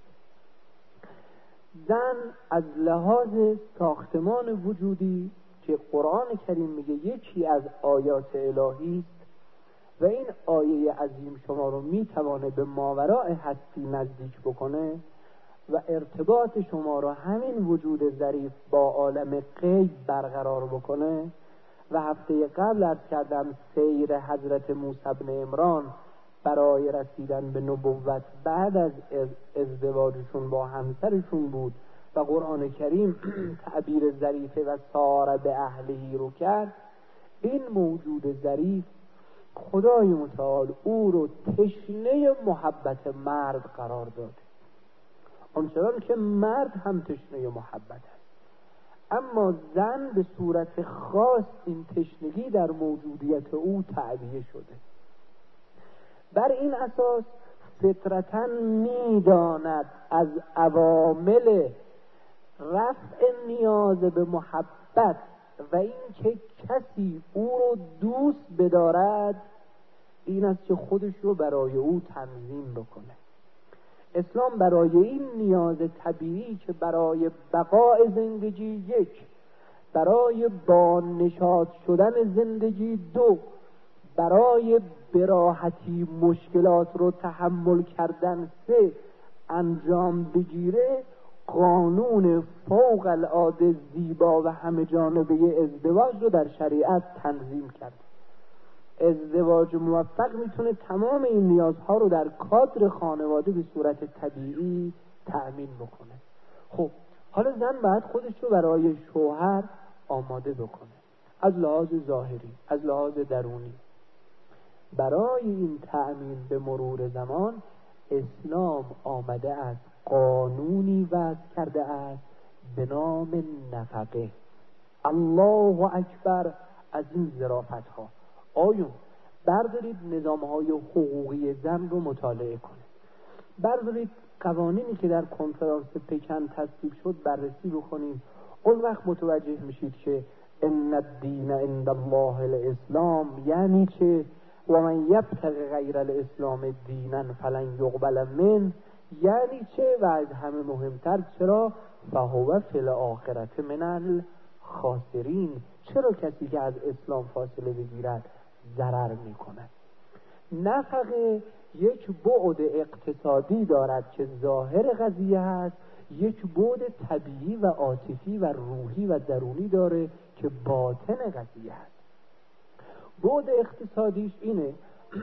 زن از لحاظ ساختمان وجودی که قرآن کریم میگه یکی از آیات الهی است و این آیه عظیم شما رو میتوانه به ماوراء هستی نزدیک بکنه و ارتباط شما رو همین وجود ظریف با عالم غیب برقرار بکنه. و هفته قبل عرض کردم سیر حضرت موسی بن عمران برای رسیدن به نبوت بعد از ازدواجشون با همسرشون بود و قرآن کریم تعبیر ظریفه و سار به اهلهی رو کرد. این موجود ظریف خدای متعال او رو تشنه محبت مرد قرار داده، آنچنان که مرد هم تشنه محبت است. اما زن به صورت خاص این تشنگی در موجودیت او تعبیه شده. بر این اساس فطرتاً می‌داند از عوامل رفع نیاز به محبت و اینکه کسی او رو دوست بدارد این است که خودش رو برای او تنظیم بکنه. اسلام برای این نیاز طبیعی که برای بقای زندگی یک، برای با نشاط شدن زندگی دو، برای براحتی مشکلات رو تحمل کردن سه انجام بگیره، قانون فوق العاده زیبا و همه جانبه ازدواج رو در شریعت تنظیم کرد. ازدواج موفق میتونه تمام این نیازها رو در کادر خانواده به صورت طبیعی تأمین بکنه. خب حالا زن باید خودش رو برای شوهر آماده بکنه، از لحاظ ظاهری، از لحاظ درونی. برای این تأمین به مرور زمان اسلام آمده است قانونی وضع کرده است به نام نفقه. الله اکبر از این ظرافت ها. آیون بردارید نظام های حقوقی زن رو مطالعه کنید، بردارید قوانینی که در کنفرانس پکن تصویب شد بررسی بکنید. اون وقت متوجه میشید که ان الدین عند الله الاسلام یعنی چه، و من یبتغی غیر الاسلام دینا فلن یقبل من یعنی چه، و از همه مهمتر چرا فهو فی الاخرة من الخاسرین، چرا کسی که از اسلام فاصله بگیرد ضرر میکند. نفقه یک بعد اقتصادی دارد که ظاهر قضیه هست، یک بعد طبیعی و عاطفی و روحی و درونی داره که باطن قضیه هست. بعد اقتصادیش اینه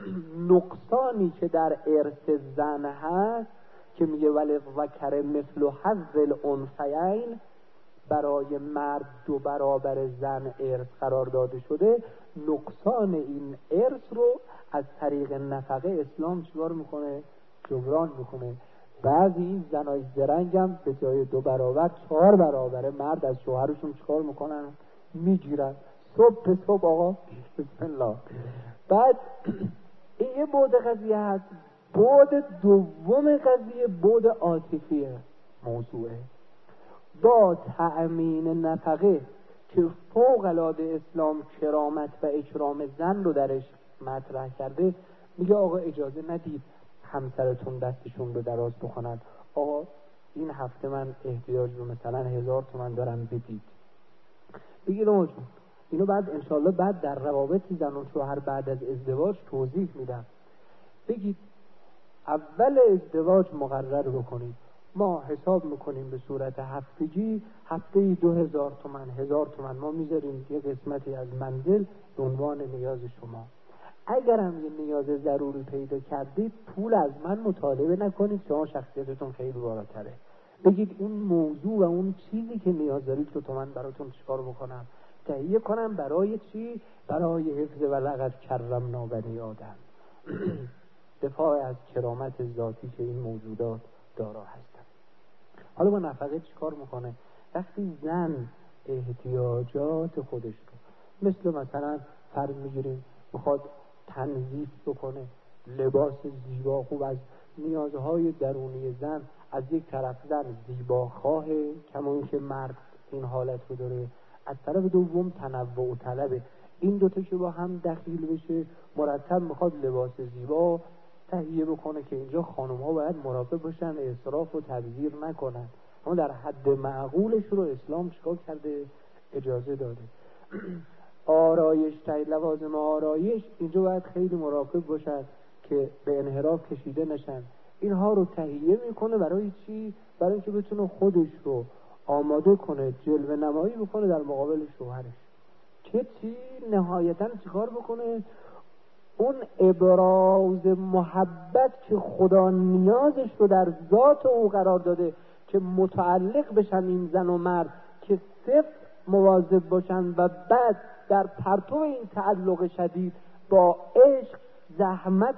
نقصانی که در ارث زن هست که میگه ولی ذکر مثل حظ الانثیین، برای مرد دو برابر زن ارث قرار داده شده. نقصان این ارث رو از طریق نفقه اسلام چیکار میکنه؟ جبران میکنه. بعضی این زنای زرنگ هم به جای دو برابر چهار برابر مرد از شوهرشون چیکار میکنن؟ میگیرن. صبح به صبح آقا بسم الله. بعد این یه بعد قضیه هست. بعد دوم قضیه بعد عاطفیه موضوعه. با تأمین نفقه که فوق العاده اسلام کرامت و اکرام زن رو درش مطرح کرده، میگه آقا اجازه ندید همسرتون دستشون رو دراز بکنن. آقا این هفته من احتیاج رو مثلا هزار تومن دارم بدید. بگید آقا جون اینو بعد انشالله بعد در روابط زن و شوهر بعد از ازدواج توضیح میدم. بگید اول ازدواج مقرر بکنید ما حساب میکنیم به صورت هفتگی، هفته دو هزار تومن هزار تومن ما میذاریم یه قسمتی از منزل به عنوان نیاز شما. اگرم یه نیاز ضروری پیدا کردید پول از من مطالبه نکنید، شما شخصیتتون خیلی بالاتره. بگید این موضوع و اون چیزی که نیاز دارید رو تو من براتون چیکار بکنم؟ تهیه کنم. برای چی؟ برای حفظ و لقد کرمنا بنی آدم. دفاع از کرامت ذاتی که این موجودات دارا هستن. حالا با نفقه چیکار میکنه؟ وقتی زن احتیاجات خودش رو مثل مثلا فرض میگیریم میخواد تنظیف بکنه، لباس زیبا، خوب از نیازهای درونی زن، از یک طرف زن زیبا خواهه کما این که مرد این حالت رو داره، از طرف دوم تنوع و طلبه. این دوتا که با هم دخیل بشه مرتب میخواد لباس زیبا تهیه بکنه که اینجا خانم ها باید مراقب باشن اسراف و تبذیر نکنن. اما در حد معقولش رو اسلام چیکار کرده؟ اجازه داده. آرایش تای لوازم آرایش اینجا باید خیلی مراقب باشن که به انحراف کشیده نشن. اینها رو تهیه میکنه برای چی؟ برای اینکه بتونه خودش رو آماده کنه، جلوه نمایی بکنه در مقابل شوهرش. که چی؟ نهایتاً چیکار بکنه؟ اون ابراز محبت که خدا نیازش رو در ذات او قرار داده که متعلق بشن این زن و مرد که صفر مواظب باشن و بعد در پرتو این تعلق شدید با عشق زحمت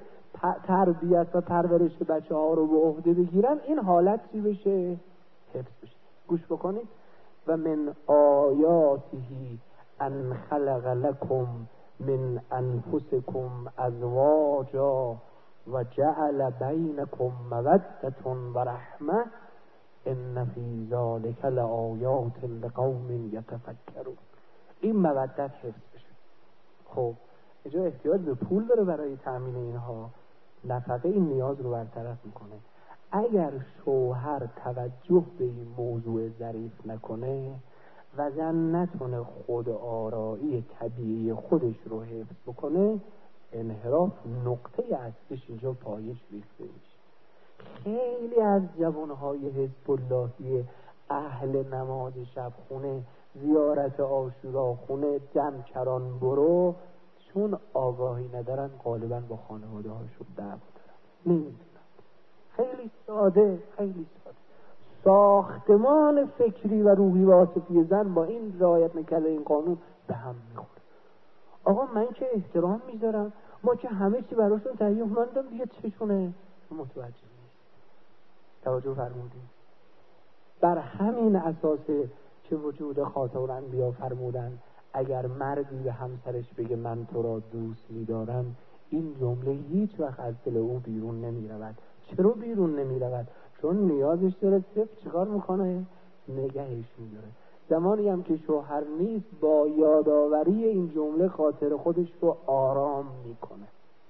تربیت و پرورش بچه ها رو به عهده بگیرن، این حالت چی بشه؟ حفظ بشه. گوش بکنید. و من آیاته ان خلق لکم من انفسکم ازواجا و جعل بینکم مودة و رحمه ان فی ذلک لآیات لقوم یتفکرون. این مودت حفظ بشه. خب اینجا احتیاج به پول داره برای تأمین اینها، نفقه این نیاز رو برطرف میکنه. اگر شوهر توجه به این موضوع ظریف نکنه و زن نتونه خود آرایی طبیعی خودش رو حفظ بکنه، انحراف نقطه اصلیش اینجا پایش ریخته میشه. خیلی از جوانهای حزب اللهی اهل نماز شب خونه، زیارت عاشورا خونه، جمکران برو، چون آگاهی ندارن غالبا با خانواده هاشون دعوا دارن. نمیدونن. خیلی ساده، خیلی ساده. ساختمان فکری و روحی و عاطفی زن با این رعایت نکرده این قانون به هم میخوره. آقا من که احترام میذارم، ما که همه چی براشون تهیه کنیم، دیگه چشونه متوجه نیست. توجه فرمودید؟ بر همین اساسه که وجود خاتم الانبیا فرمودن اگر مردی به همسرش بگه من تو را دوست می‌دارم، این جمله هیچ وقت از دل او بیرون نمی‌رود. چرا بیرون نمی‌رود؟ چون نیازش داره. صرف چیکار میکنه؟ نگهش می‌داره. زمانی هم که شوهر نیست، با یادآوری این جمله خاطر خودش رو آرام میکنه.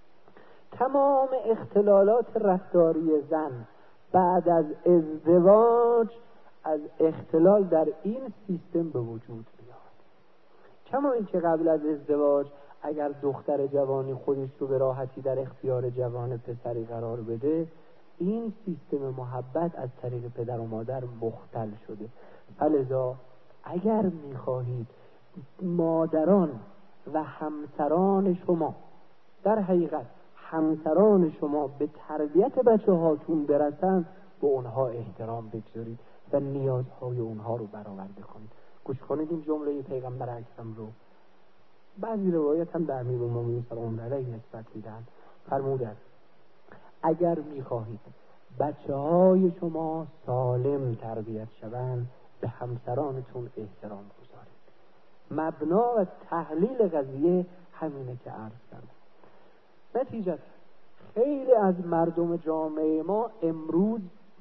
تمام اختلالات رفتاری زن بعد از ازدواج از اختلال در این سیستم به وجود میاد. کما اینکه قبل از ازدواج اگر دختر جوانی خودش رو به راحتی در اختیار جوان پسری قرار بده، این سیستم محبت از طریق پدر و مادر مختل شده. فلذا اگر میخواهید مادران و همسران شما، در حقیقت همسران شما به تربیت بچه هاتون برسن، به اونها احترام بگذارید و نیازهای اونها رو برآورده کنید. گوش کنید این جمله پیغمبر اکرم رو. بعضی روایت هم در امیرالمومنین صلی الله علیه نسبت میدن. فرمودند اگر میخواهید بچه های شما سالم تربیت شوند، به همسرانتون احترام گذارید. مبنا و تحلیل قضیه همینه که عرض کردم. نتیجه خیلی از مردم جامعه ما امروز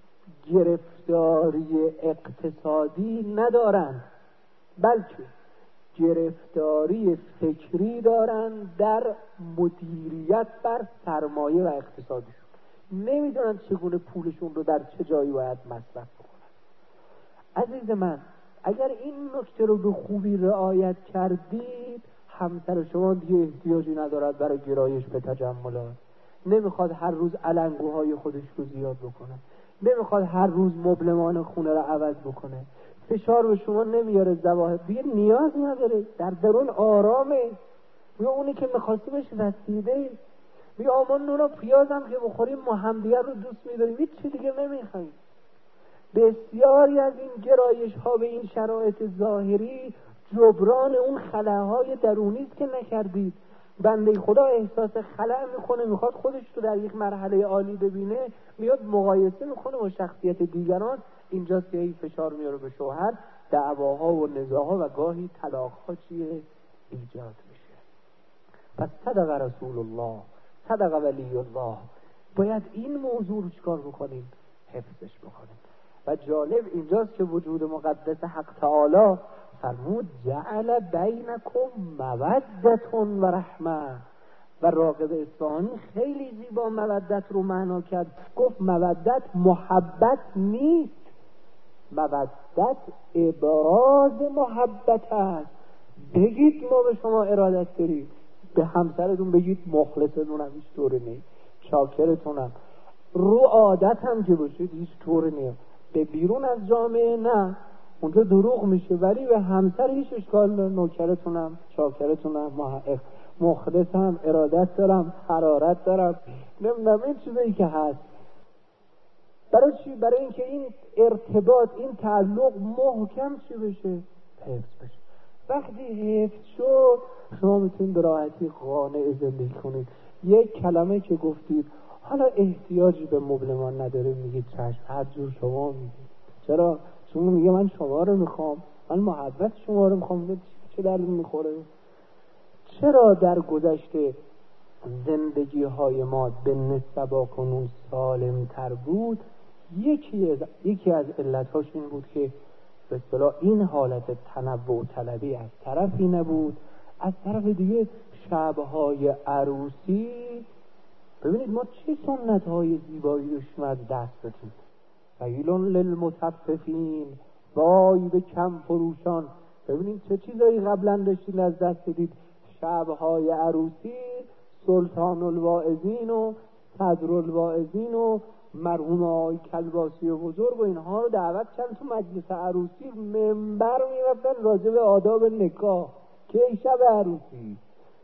گرفتاری اقتصادی ندارند، بلکه گرفتاری فکری دارند در مدیریت بر سرمایه و اقتصادشون. نمیدونن چگونه پولشون رو در چه جایی باید مصرف بکنن. عزیز من، اگر این نکته رو به خوبی رعایت کردید، همسر شما دیگه احتیاجی ندارد برای گرایش به تجملات. نمیخواد هر روز علنگوهای خودش رو زیاد بکنه، نمیخواد هر روز مبلمان خونه رو عوض بکنه، فشار به شما نمیاره، زواهر دیگه نیاز نداره، در درون آرامه. یا اونی که میخواستی بهش رسیده، میگه آما نون و پیازم که بخوریم ما هم دیگر رو دوست میداریم، هیچ چی دیگه نمیخوایم. بسیاری از این گرایش ها به این شرایط ظاهری جبران اون خلاهای درونی است که نکردید. بنده خدا احساس خلا میکنه، میخواد خودش رو در یک مرحله عالی ببینه، میاد مقایسه میکنه با شخصیت دیگران. اینجاست که این فشار میاره به شوهر، دعواها و نزاعها و گاهی طلاقها چیه ایجاد میشه. پس صدق رسول الله، صدق ولی الله. باید این موضوع رو چکار بکنیم؟ حفظش بکنیم. و جالب اینجاست که وجود مقدس حق تعالی فرمود جعل بینکم مودتون و رحمه. و راغب اصفهانی خیلی زیبا مودت رو معنا کرد. گفت مودت محبت نیست، مودت ابراز محبت است. بگید ما به شما ارادت داریم، به همسرتون بگید مخلصتونم، هیچ طوره نیست، شاکرتونم، رو عادت هم که باشید هیچ طوره نیست. به بیرون از جامعه نه، اونجا دروغ میشه، ولی به همسر هیچ اشکال نه، نوکرتونم، شاکرتونم، مخلصم، ارادت دارم، حرارت دارم، نمیدونم این چیزایی که هست. برای چی؟ برای اینکه این ارتباط، این تعلق محکم چی بشه؟ حفظ بشه. وقتی حفظ شد شما میتونید به راحتی قانع زندگی کنید. یک کلمه که گفتید حالا احتیاجی به مبلمان نداره، میگید چشم، هر جور شما میگید. چرا؟ چون میگه من شما رو میخوام، من محبت شما رو میخوام. چه درد میخوره؟ چرا در گذشته زندگی های ما به نسبت با کنون سالم تر بود؟ یکی از یکی از علتاش این بود که به اصطلاح این حالت تنوع طلبی از طرفی نبود، از طرف دیگه شبهای عروسی. ببینید ما چه سنت های زیبایی داشتیم از دست دادیم. ویل للمطففین، وای به کم فروشان. ببینید چه چیزایی قبلا داشتید از دست دادید. شبهای عروسی، سلطان الواعظین و صدر الواعظین و مرحوم آقای کلباسی و بزرگ و اینها رو دعوت کردن تو مجلس عروسی، منبر میرفتن راجع به آداب نکاح که شب عروسی.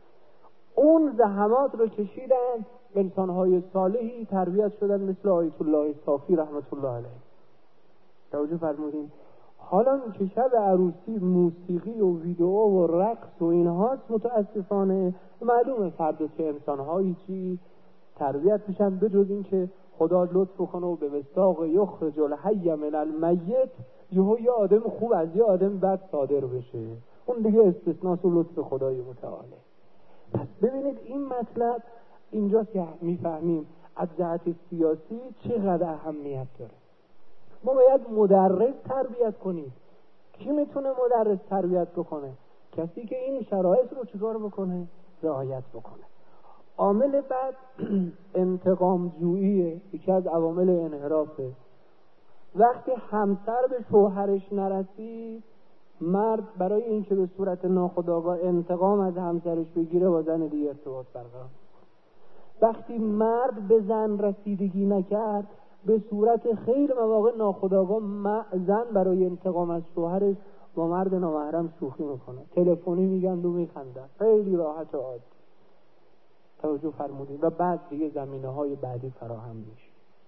اون زحمات رو کشیدن، انسان‌های صالحی تربیت شدن مثل آیت الله صافی رحمت الله علیه. توجه فرمودین؟ حالا که شب عروسی موسیقی و ویدئو و رقص و اینهاست، متاسفانه معلومه فردا چه انسانهایی چی تربیت میشن، بجز این که خدا لطف کنه و به مصداق یخرج الحی من المیت یهو یه آدم خوب از یه آدم بد صادر بشه، اون دیگه استثناس و لطف خدای متعالی. پس ببینید این مطلب اینجاست که میفهمیم از جهت سیاسی چقدر اهمیت داره. ما باید مدرس تربیت کنیم. کی میتونه مدرس تربیت بکنه؟ کسی که این شرایط رو چیکار بکنه؟ رعایت بکنه. عامل بعد انتقام جوییه، یکی از عوامل انحرافه. وقتی همسر به شوهرش نرسید، مرد برای اینکه به صورت ناخودآگاه انتقام از همسرش بگیره با زن دیگه ارتباط برقرار میکنه. وقتی مرد به زن رسیدگی نکرد، به صورت خیلی مواقع ناخودآگاه زن برای انتقام از شوهرش با مرد نامحرم شوخی میکنه، تلفنی میگن و میخندن، خیلی راحت و عادی. توجه فرمودید. و بعد دیگه زمینه های بعدی فراهم میشه.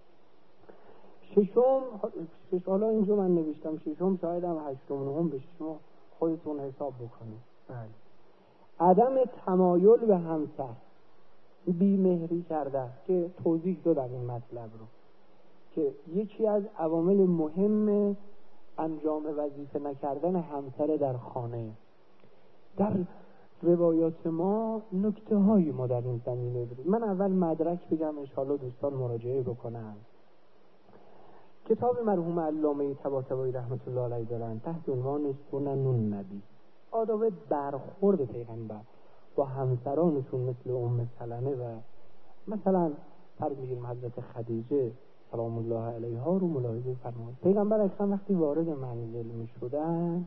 ششم شش حالا اینجا من نوشتم ششم، شاید هم هشتم نهم بشه، شما خودتون حساب بکنید. بله. عدم تمایل به همسر، بی‌مهری کردن، که توضیح دادم این مطلب رو که یکی از عوامل مهم انجام وظیفه نکردن همسر در خانه. در روایات ما نکته هایی ما در این زمینه داریم. من اول مدرک بگم ان شاءالله دوستان مراجعه بکنن. کتاب مرحوم علامه طباطبایی رحمت الله علیه دارن تحت عنوان سنن نبی، آداب برخورد پیغمبر با همسرانشون مثل ام سلمه و مثلا فرض میگیریم حضرت خدیجه سلام الله علیها رو ملاحظه فرمایید. پیغمبر اکرم وقتی وارد منزل می شدن،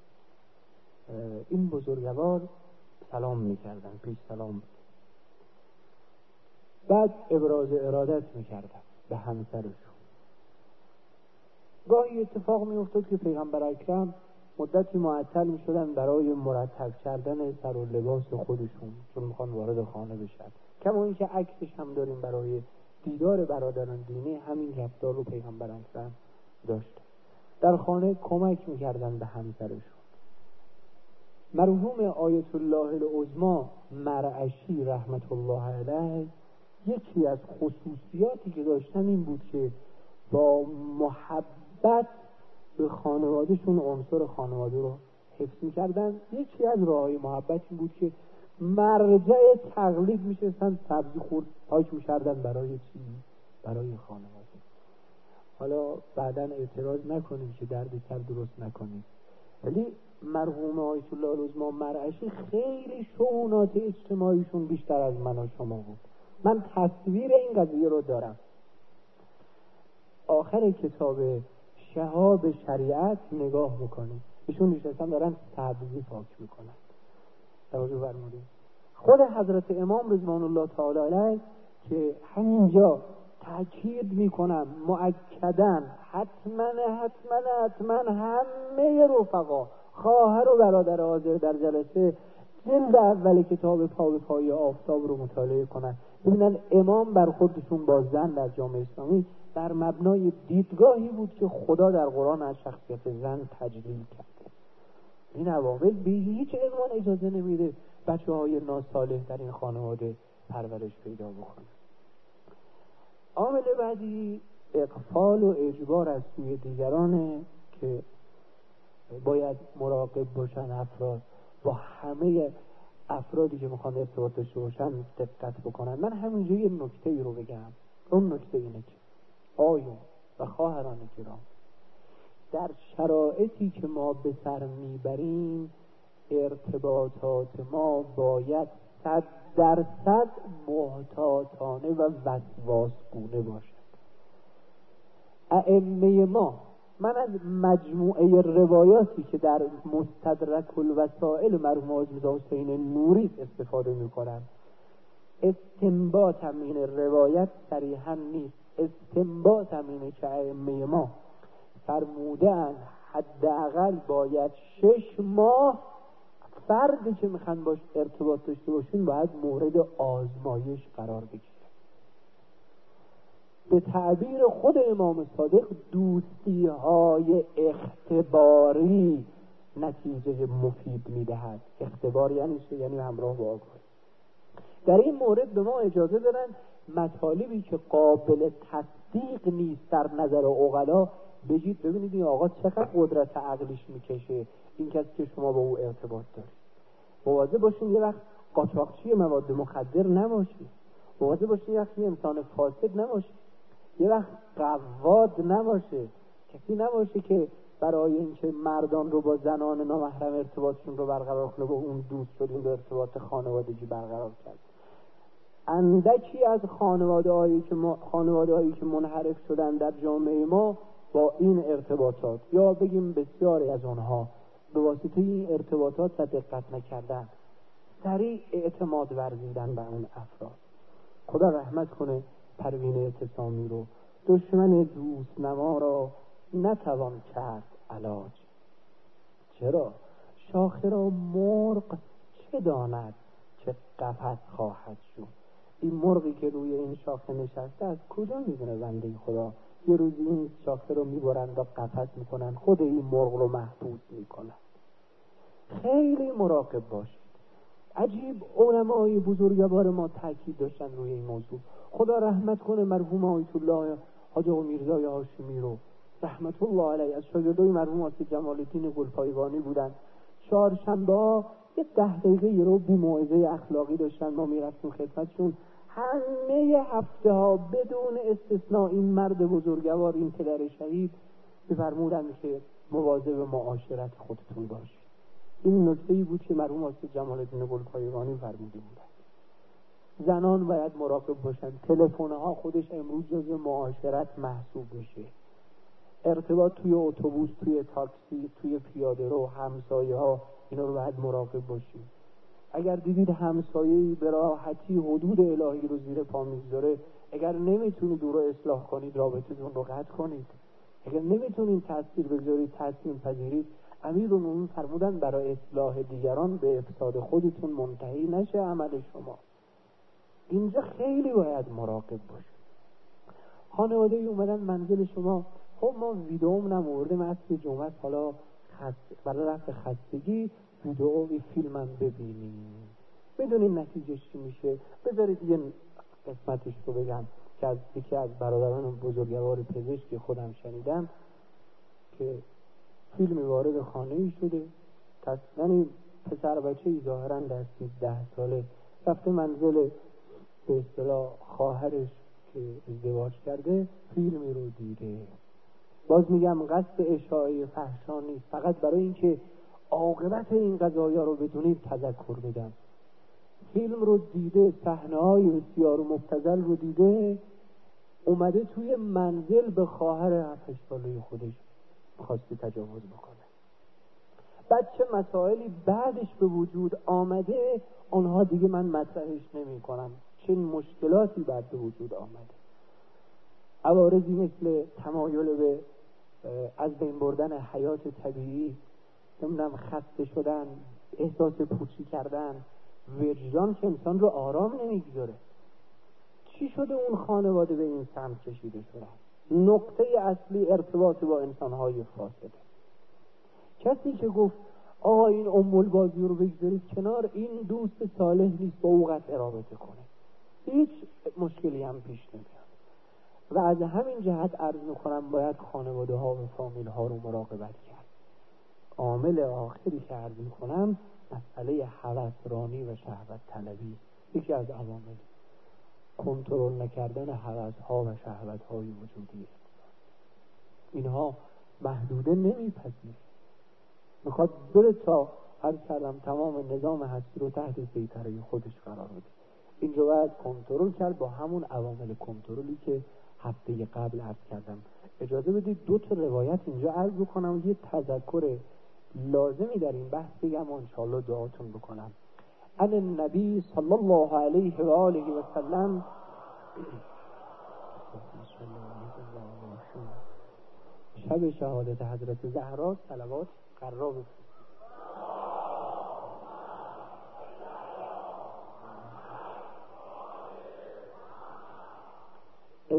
این بزرگوار سلام می کردن، پیش سلام بود. بعد ابراز ارادت می کردن به همسرشون. گاهی اتفاق می افتاد که پیغمبر اکرم مدتی معطل می شدن برای مرتب کردن سر و لباس خودشون، چون میخوان وارد خانه بشن. کما این که عکسش هم داریم برای دیدار برادران دینی، همین رفتار رو پیغمبر اکرم داشت. در خانه کمک میکردن به همسرشون. مرحوم آیت الله العظما مرعشی رحمت الله علیه یکی از خصوصیاتی که داشتن این بود که با محبت به خانوادهشون عنصر خانواده رو حفظ میکردن. یکی از راههای محبت این بود که مرجع تقلید میشستن، سبزی خورد پاک میشردن برای چی؟ برای خانواده. حالا بعداً اعتراض نکنیم که درد سر درست نکنیم، ولی مرحوم آیت الله العظما مرعشی خیلی شؤونات اجتماعیشون بیشتر از من و شما بود. من تصویر این قضیه رو دارم. آخر کتاب شهاب شریعت نگاه بکنیم، ایشون نشستن دارن سبزی پاک میکنن. توجه فرمودید. خود حضرت امام رضوان الله تعالی علیه که همینجا تاکید میکنم مؤکداً حتما حتما حتما همه رفقا خواهر و برادر حاضر در جلسه جلد اول کتاب پا به پای آفتاب رو مطالعه کنن، ببینن امام برخوردشون با زن در جامعه اسلامی در مبنای دیدگاهی بود که خدا در قرآن از شخصیت زن تجلیل کرده. این عوامل به هیچ عنوان اجازه نمیده بچه های ناصالح در این خانواده پرورش پیدا بکنه. عامل بعدی اغفال و اجبار از سوی دیگرانه که باید مراقب باشن افراد با همه افرادی که میخوان ارتباط داشته باشن دقت بکنن. من همینجا یه نکته ای رو بگم. اون نکته اینه که آیون و خواهران کرام، در شرایطی که ما به سر میبریم ارتباطات ما باید صد درصد محتاطانه و وسواسگونه باشد. ائمه ما، من از مجموعه روایاتی که در مستدرک الوسائل مرحوم حاج میرزا حسین نوری استفاده میکنم، استنباط این روایت صریحا نیست. استنباط اینه که ائمه ما فرمودن حداقل باید شش ماه فردی که میخوان باش ارتباط داشته باشین باید مورد آزمایش قرار بگیره. به تعبیر خود امام صادق دوستی های اختباری نتیجه مفید میدهد. اختبار یعنی چه؟ یعنی همراه با آگاهی. در این مورد به ما اجازه دارن مطالبی که قابل تصدیق نیست در نظر عقلا بگید ببینید این آقا چقدر قدرت عقلیش میکشه، این کسی که شما با او ارتباط دارید. مواظب باشین یه وقت قاچاقچی مواد مخدر نباشید، مواظب باشین یه وقت انسان فاسد نباشید، یه وقت قواد نباشه، کسی نباشه که برای اینکه مردان رو با زنان نامحرم ارتباطشون رو برقرار کنه با اون دوست شد، اون ارتباط خانوادگی برقرار کرد. اندکی از خانواده‌هایی که ما خانواده‌هایی که منحرف شدن در جامعه ما با این ارتباطات، یا بگیم بسیاری از آنها به واسطه این ارتباطات و دقت نکردن سریع اعتماد ورزیدن به اون افراد. خدا رحمت کنه پروین اعتصامی رو. دشمن دوست نما را نتوان کرد علاج. چرا؟ شاخه را مرغ چه داند که قفس خواهد شد. این مرغی که روی این شاخه نشسته از کجا میدونه بنده خدا یه روزی این شاخه رو میبرن و قفس میکنن، خود این مرغ رو محبوس میکنن. خیلی مراقب باشید. عجیب علمای بزرگوار ما تاکید داشتن روی این موضوع. خدا رحمت کنه مرحوم آیت الله حاج آقا میرزای هاشمی رو رحمت الله علیه، از شاگردای مرحوم آصف جمال الدین گلپایگانی بودن. چهارشنبه یه ده دقیقه رو بی موعظه اخلاقی داشتن، ما میرفتیم خدمتشون. همه هفته ها بدون استثناء این مرد بزرگوار، این پدر شهید، بفرمودن که مواظب معاشرت خودتون باشید. این نکته‌ای بود که مرحوم آصف جمال الدین گلپایگانی فرموده بودن. زنان باید مراقب باشن. تلفن‌ها خودش امروز جزو معاشرت محسوب میشه. ارتباط توی اتوبوس، توی تاکسی، توی پیاده‌رو، همسایه‌ها، اینا رو باید مراقب باشید. اگر دیدید همسایه‌ای به راحتی حدود الهی رو زیر پا میذاره، اگر نمیتونید او رو اصلاح کنید، رابطتون رو قطع کنید. اگر نمیتونید تاثیر بگذارید، تصمیم پذیرید. امیرالمومنین فرمودن برای اصلاح دیگران به افساد خودتون منتهی نشه عمل شما. اینجا خیلی باید مراقب باشید. خانواده اومدن منزل شما، خب ما ویدئوم نموردیم عصر جمعه، حالا خست... برای رفع خستگی ویدئو فیلمم ببینیم، بدونیم نتیجه چی میشه. بذارید یه قسمتش رو بگم که از یکی از برادران بزرگوار پزشکی خودم شنیدم که فیلمی وارد خانه ای شده، تصدیقاً پسر بچه ای ظاهراً در سیزده ساله رفته منزل به اصطلاح خواهرش که ازدواج کرده، فیلمی رو دیده. باز میگم قصد اشاعه فحشا نیست، فقط برای اینکه عاقبت این قضایا رو بدونید تذکر بدم. فیلم رو دیده، صحنه‌های بسیار مبتذل رو دیده، اومده توی منزل به خواهر هفت ساله خودش خواسته تجاوز بکنه. بعد چه مسائلی بعدش به وجود آمده اونها دیگه من مطرحش نمی کنم. چه مشکلاتی بعد به وجود آمده. عوارضی مثل تمایل به از بین بردن حیات طبیعی، نمیدونم خسته شدن، احساس پوچی کردن، وجدان که انسان رو آرام نمیگذاره. چی شده اون خانواده به این سمت کشیده شده؟ نقطه اصلی ارتباط با انسانهای فاسده. کسی که گفت آقا این ام البازی رو بگذارید کنار، این دوست صالح نیست، با او قطع رابطه کنه، هیچ مشکلی هم پیش نمیاد. و از همین جهت عرض میکنم باید خانواده ها و فامیل ها رو مراقبت کرد. عامل آخری که عرض میکنم مسئله هوسرانی و شهوت طلبی، یکی از عوامل کنترل نکردن هوس ها و شهوت های وجودی. اینها محدوده نمیپذیره، میخواد بره تا هر کردم تمام نظام هستی رو تحت سیطره خودش قرار بده. اینجا باید کنترل کرد با همون عوامل کنترلی که هفته قبل عرض کردم. اجازه بدید دو تا روایت اینجا عرض بکنم، یه تذکر لازمی در این بحث بگم و انشاءالله دعاتون بکنم. ان النبی صلی الله علیه و آله و سلم شب شهادت حضرت زهرا صلوات قرار بفرستید.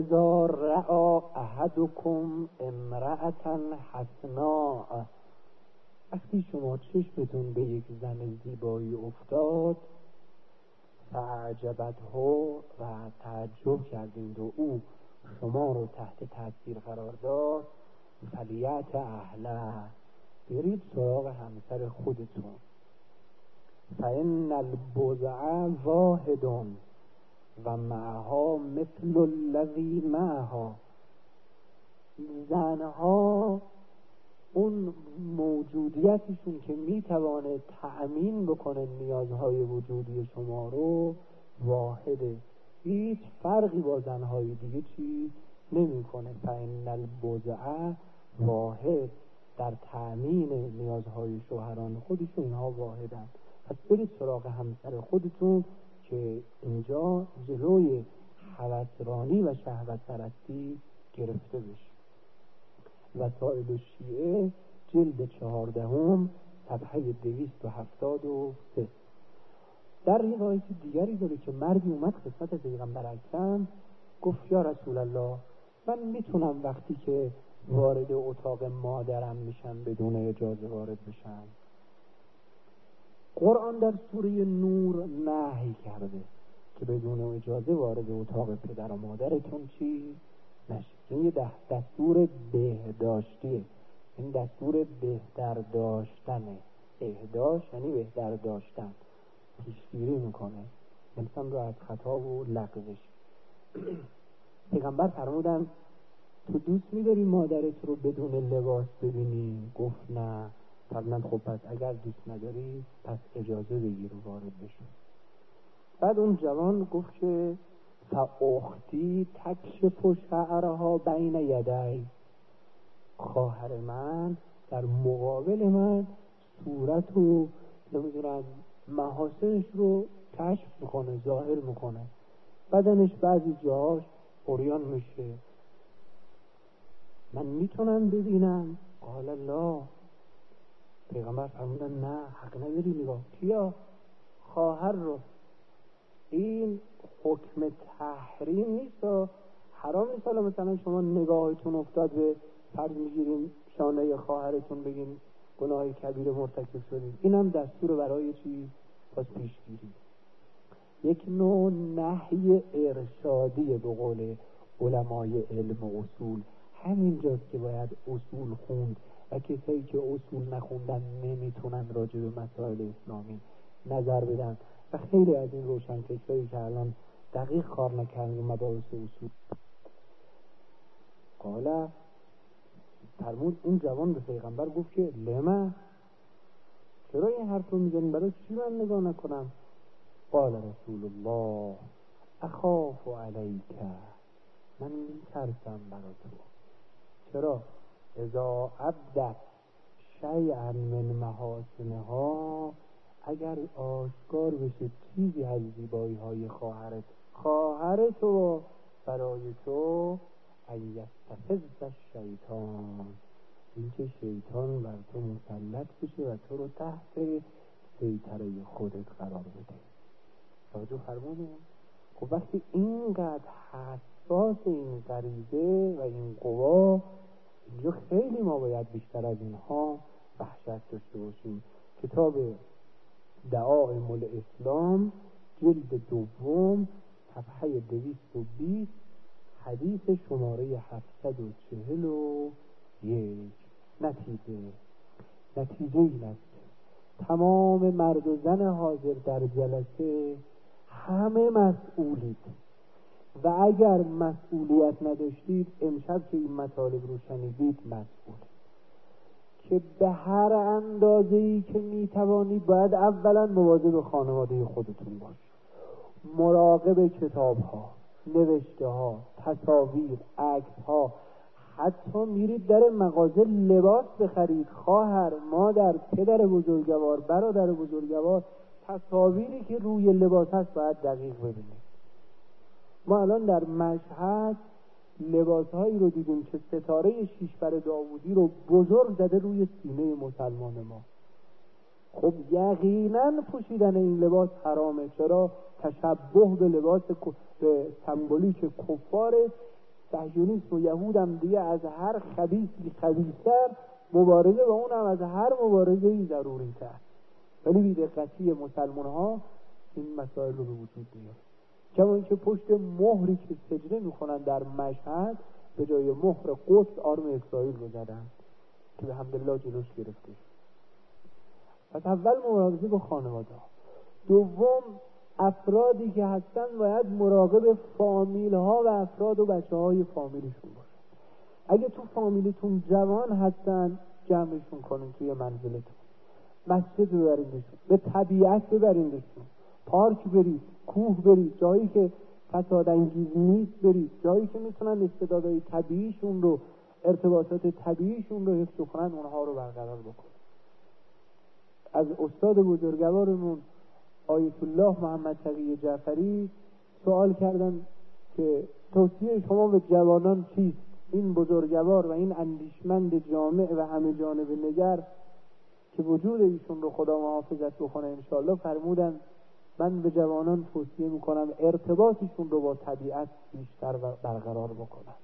اذا رأى احدکم امرأة حسناء، وقتی شما چشمتون به یک زن زیبایی افتاد، فاعجبته و تعجب کردید و او شما رو تحت تاثیر قرار داد، فلیت اهله، برید سراغ همسر خودتون. فإن البضع واحد و معها مثل الذی معها، زنها اون موجودیتشون که میتوانه تأمین بکنه نیازهای وجودی شما رو واحده، هیچ فرقی با زنهای دیگه چی نمی کنه. فإن البضع واحد، در تأمین نیازهای شوهران خودشون اینها واحدن. پس برید سراغ همسر خودتون که اینجا جلوی هوسرانی و شهوت پرستی گرفته بشه. وسائل شیعه جلد چهاردهم صفحه دویست و هفتاد و سه. در روایت دیگری داره که مردی اومد خدمت پیغمبر اکرم، گفت یا رسول الله، من میتونم وقتی که وارد اتاق مادرم میشم بدون اجازه وارد بشم؟ قرآن در سوره نور نهی کرده که بدون اجازه وارد اتاق پدر و مادرتون چی نشید. این یه دستور بهداشتیه، این دستور بهتر داشتنه. بهداشت یعنی بهتر داشتن، پیشگیری میکنه انسان رو از خطا و لغزش. پیغمبر فرمودن تو دوست می‌داری مادرت رو بدون لباس ببینی؟ گفت نه. فرمودن خب پس اگر دوست نداری پس اجازه بگیر و وارد بشو. بعد اون جوان گفت که فاختی تکشف شعرها بین یدی، خواهر من در مقابل من صورت و نمیدونم محاسنش رو کشف میکنه، ظاهر میکنه، بدنش بعضی جاهاش عریان میشه. من میتونم ببینم؟ قال لا. پیغمبر فرمودن نه، حق نداری نگاه. کیا؟ خواهر رو. این حکم تحریم نیست، حرام نیست مثلا شما نگاهتون افتاد به فرض میگیرین شانه خواهرتون بگین گناه کبیر مرتکب شدید. این هم دستور برای چی؟ پس پیشگیری. یک نوع نهی ارشادیه به قول علمای علم و اصول. همینجاست که باید اصول خوند و کسایی که اصول نخوندن نمیتونن راجع به مسائل اسلامی نظر بدن و خیلی از این روشنفکرایی که الان دقیق کار نکردن مباحث اصول. قال فرمود اون جوان به پیغمبر گفت که لما، چرا این حرف رو میزنی؟ برای چی من نگاه نکنم؟ قال رسول الله اخاف علیک، من میترسم برای تو. چرا؟ اذا عبدت شیئا من محاسنها، اگر آشکار بشه چیزی از زیبایی های خواهرت خواهر تو برای تو، ایستفز شیطان، این که شیطان بر تو مسلط بشه و تو رو تحت سیطره خودت قرار بده. توجه فرمودین؟ خب وقتی اینقدر حساس این غریزه و این قوا، اینجا خیلی ما باید بیشتر از اینها وحشت داشته باشیم. کتاب دعائم الاسلام جلد دوم صفحه دویست و بیست حدیث شماره هفتصد و چهل و یک. نتیجه نتیجه این است تمام مرد و زن حاضر در جلسه همه مسئولید و اگر مسئولیت نداشتید امشب که این مطالب رو شنیدید مسئول، که به هر اندازه‌ای که میتوانید باید اولا مواظب خانواده خودتون باشید، مراقب کتاب ها، نوشته ها، تصاویر، عکس ها. حتی میرید در مغازه لباس بخرید، خواهر، مادر، پدر بزرگوار، برادر بزرگوار، تصاویری که روی لباس هست باید دقیق ببینید. ما الان در مشهد لباسهایی رو دیدیم که ستاره شیشبر داوودی رو بزرگ زده روی سینه مسلمان ما. خب یقینا پوشیدن این لباس حرامه. چرا؟ تشبه به لباس به سمبولیک کفاره. صهیونیسم و یهود هم دیگه از هر خبیثی خبیث‌تر مبارزه با اون هم از هر مبارزه‌ای ضروری تر. ولی بی‌دقتی مسلمان ها این مسائل رو به وجود میاره. کما اینکه پشت مهری که سجده میکنن در مشهد به جای مهر قدس آرم اسرائیل رو زدن که به حمدالله جلوش گرفته شد. پس اول مراقبه با خانواده ها. دوم افرادی که هستن باید مراقب فامیل ها و افراد و بچه های فامیلشون باشن. اگه تو فامیلتون جوان هستن جمعشون کنین توی منزلتون، مسجد ببریندشون، به طبیعت ببریندشون، پارک برید، کوه برید، جایی که فساد انگیز نیست برید، جایی که میتونن استعدادهای طبیعیشون رو، ارتباطات طبیعیشون رو حفظ کنن، اونها رو برقرار بکنن. از استاد بزرگوارمون آیت الله محمد تقی جعفری سوال کردن که توصیه شما به جوانان چیست؟ این بزرگوار و این اندیشمند جامع و همه جانب نگر که وجود ایشون رو خدا محافظت بکنه انشاءالله، فرمودن من به جوانان توصیه میکنم ارتباطشون رو با طبیعت بیشتر برقرار بکنن.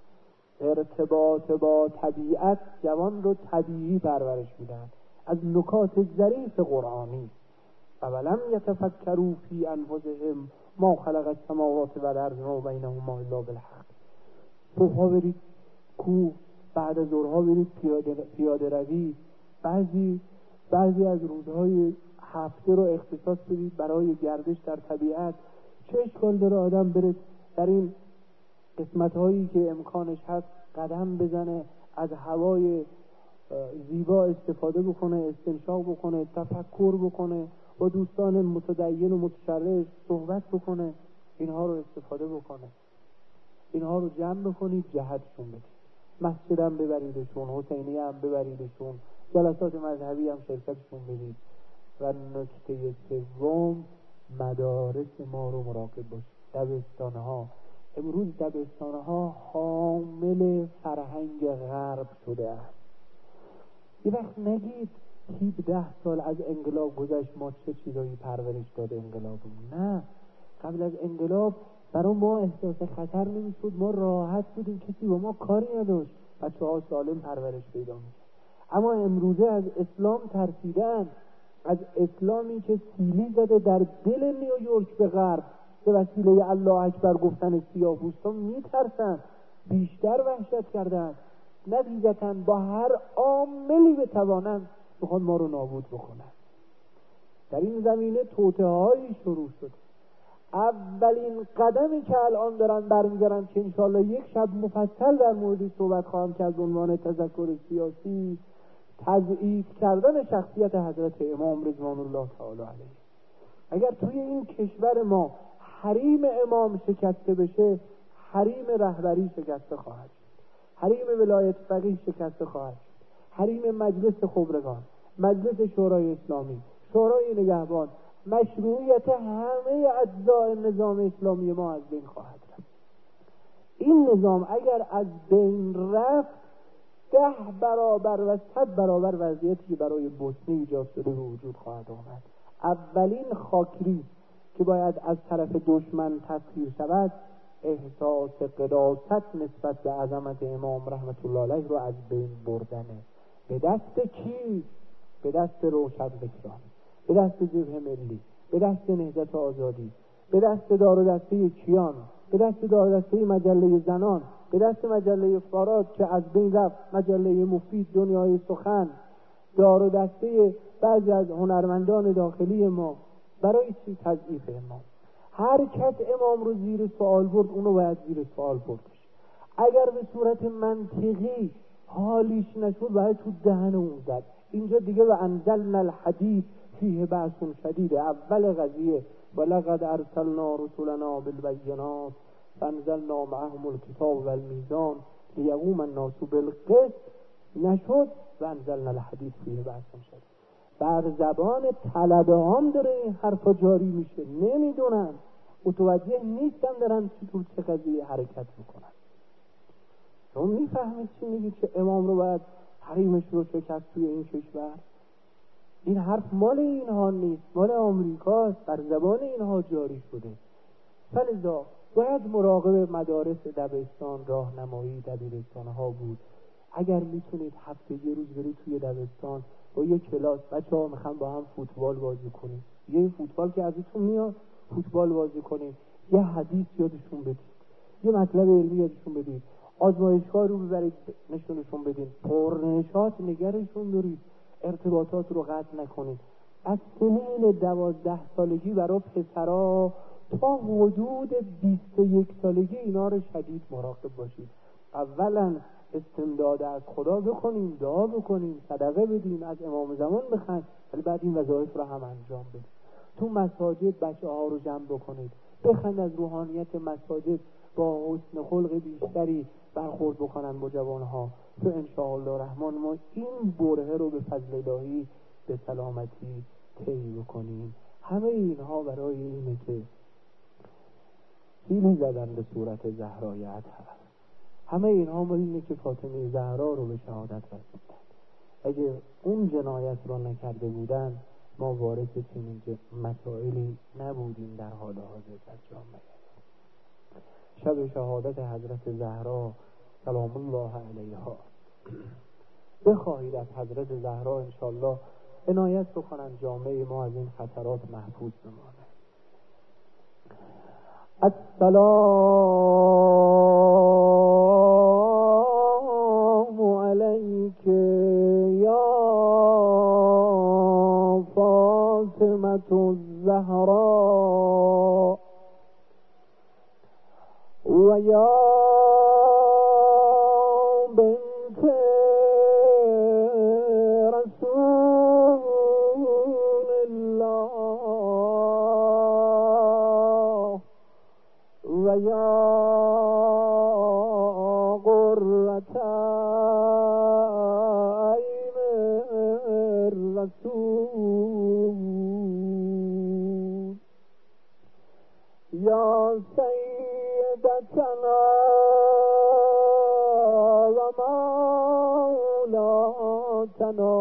ارتباط با طبیعت جوان رو طبیعی پرورش میدن. از نکات ظریف قرآنی اولم یتفکروا فی انفسهم ما خلق السماوات والارض و بینهما الا بالحق. صبحا برید کوه، بعد از ظهرها برید پیاده, پیاده روی، بعضی بعضی از روزهای هفته رو اختصاص بدید برای گردش در طبیعت. چه اشکال داره آدم بره در این قسمت‌هایی که امکانش هست قدم بزنه، از هوای زیبا استفاده بکنه، استنشاق بکنه، تفکر بکنه، با دوستان متدین و متشرع صحبت بکنه، اینها رو استفاده بکنه، اینها رو جمع بکنید، جهتشون بدید. مسجد هم ببریدشون، حسینی هم ببریدشون، جلسات مذهبی هم شرکتشون بدید. و نکته سوم مدارس ما رو مراقب باشید. دبستان‌ها امروز دبستان‌ها حامل فرهنگ غرب شده است. یه وقت نگید هفده سال از انقلاب گذشت ما چه چیزایی پرورش داده انقلابمون. نه، قبل از انقلاب برای ما احساس خطر نمیشد، ما راحت بودیم، کسی با ما کاری نداشت، بچه ها سالم پرورش پیدا میکرد. اما امروزه از اسلام ترسیدن، از اسلامی که سیلی زده در دل نیویورک به غرب به وسیله الله اکبر گفتن سیاه‌پوستان میترسن، بیشتر وحشت کردن، نتیجتاً با هر عاملی بتوانن بخوان ما رو نابود بکنن. در این زمینه توطئه‌هایی شروع شد. اولین قدمی که الان دارن برمی‌دارن که انشالله یک شب مفصل در موردش صحبت خواهم کرد به عنوان تذکر سیاسی، تضعیف کردن شخصیت حضرت امام رضوان الله تعالی علیه. اگر توی این کشور ما حریم امام شکسته بشه، حریم رهبری شکسته خواهد شد، حریم ولایت فقیه شکسته خواهد شد، حریم مجلس خبرگان، مجلس شورای اسلامی، شورای نگهبان، مشروعیت همه اجزای نظام اسلامی ما از بین خواهد رفت. این نظام اگر از بین رفت، ده برابر و صد برابر وضعیتی که برای بوسنی ایجاد شده به وجود خواهد آمد. اولین خاکری که باید از طرف دشمن تسخیر شود، احساس قداست نسبت به عظمت امام رحمت الله علیه رو از بین بردنه. به دست کی؟ به دست روشنفکران، به دست جبهه ملی، به دست نهضت آزادی، به دست دار و دسته کیان، به دست دار و دسته مجله زنان، به دست مجله فاراد که از بین رفت، مجله مفید، دنیای سخن، دار و دسته بعضی از هنرمندان داخلی ما. برای چی تضعیف امام؟ هر کس امام رو زیر سوال برد، اونو باید زیر سوال بردش. اگر به صورت منطقی حالیش نشد، باید تو دهن اون زد. اینجا دیگه و انزلنا الحدید فیه بأس شدید، اول قضیه ولقد ارسلنا رسلنا بالبینات فانزلنا معهم الکتاب والمیزان لیقوم الناس بالقسط نشد و انزلنا الحدید فیه بأس شدید. بر زبان طلبه هم داره این حرفا جاری میشه، نمیدونن، متوجه نیستن دارن چطور چه قضیه حرکت میکنن. شما میفهمید چی میگید که امام رو باید حریمش رو شکست توی این کشور؟ این حرف مال اینها نیست، مال آمریکاست، بر زبان اینها جاری شده. فلذا باید مراقب مدارس دبستان، راهنمایی دبیرستان ها بود. اگر میتونید هفته یه روز برید توی دبستان با یه کلاس، بچه ها میخوام با هم فوتبال بازی کنیم، یه فوتبال که ازتون میاد فوتبال بازی کنیم، یه حدیث یادشون بدید، یه مطلب علمی یادشون بدید، آزمایشگاه رو ببرید نشونشون بدین، پرنشاط نگرشون دارید، ارتباطات رو قطع نکنید. از سنین دوازده سالگی برای پسرا تا حدود بیست و یک سالگی اینا رو شدید مراقب باشید. اولا استمداد از خدا بکنیم، دعا بکنیم، صدقه بدیم، از امام زمان بخوایم، ولی بعد این وظایف رو هم انجام بدیم. تو مساجد بچه ها رو جمع بکنید، بخند از روحانیت مساجد، با حسن خلق بیشتری برخورد بکنن با جوانها. تو انشاءالله رحمان ما این برهه رو به فضل الهی به سلامتی طی بکنیم. همه اینها برای اینه که سیلی زدن به صورت زهرای اطهر. همه اینها مال اینه که فاطمه زهرا رو به شهادت رسوندن. اگه اون جنایت رو نکرده بودن ما وارد چنین مسائلی نبودیم در حال حاضر در جامعه. شب شهادت حضرت زهرا سلام الله علیها بخواهید از حضرت زهرا انشالله عنایت بکنن جامعه ما از این خطرات محفوظ بمانه. السلام علیک یا فاطمة الزهرا و یا بنت رسول الله و یا قرة عین الرسول یا سیدتنا و مولاتنا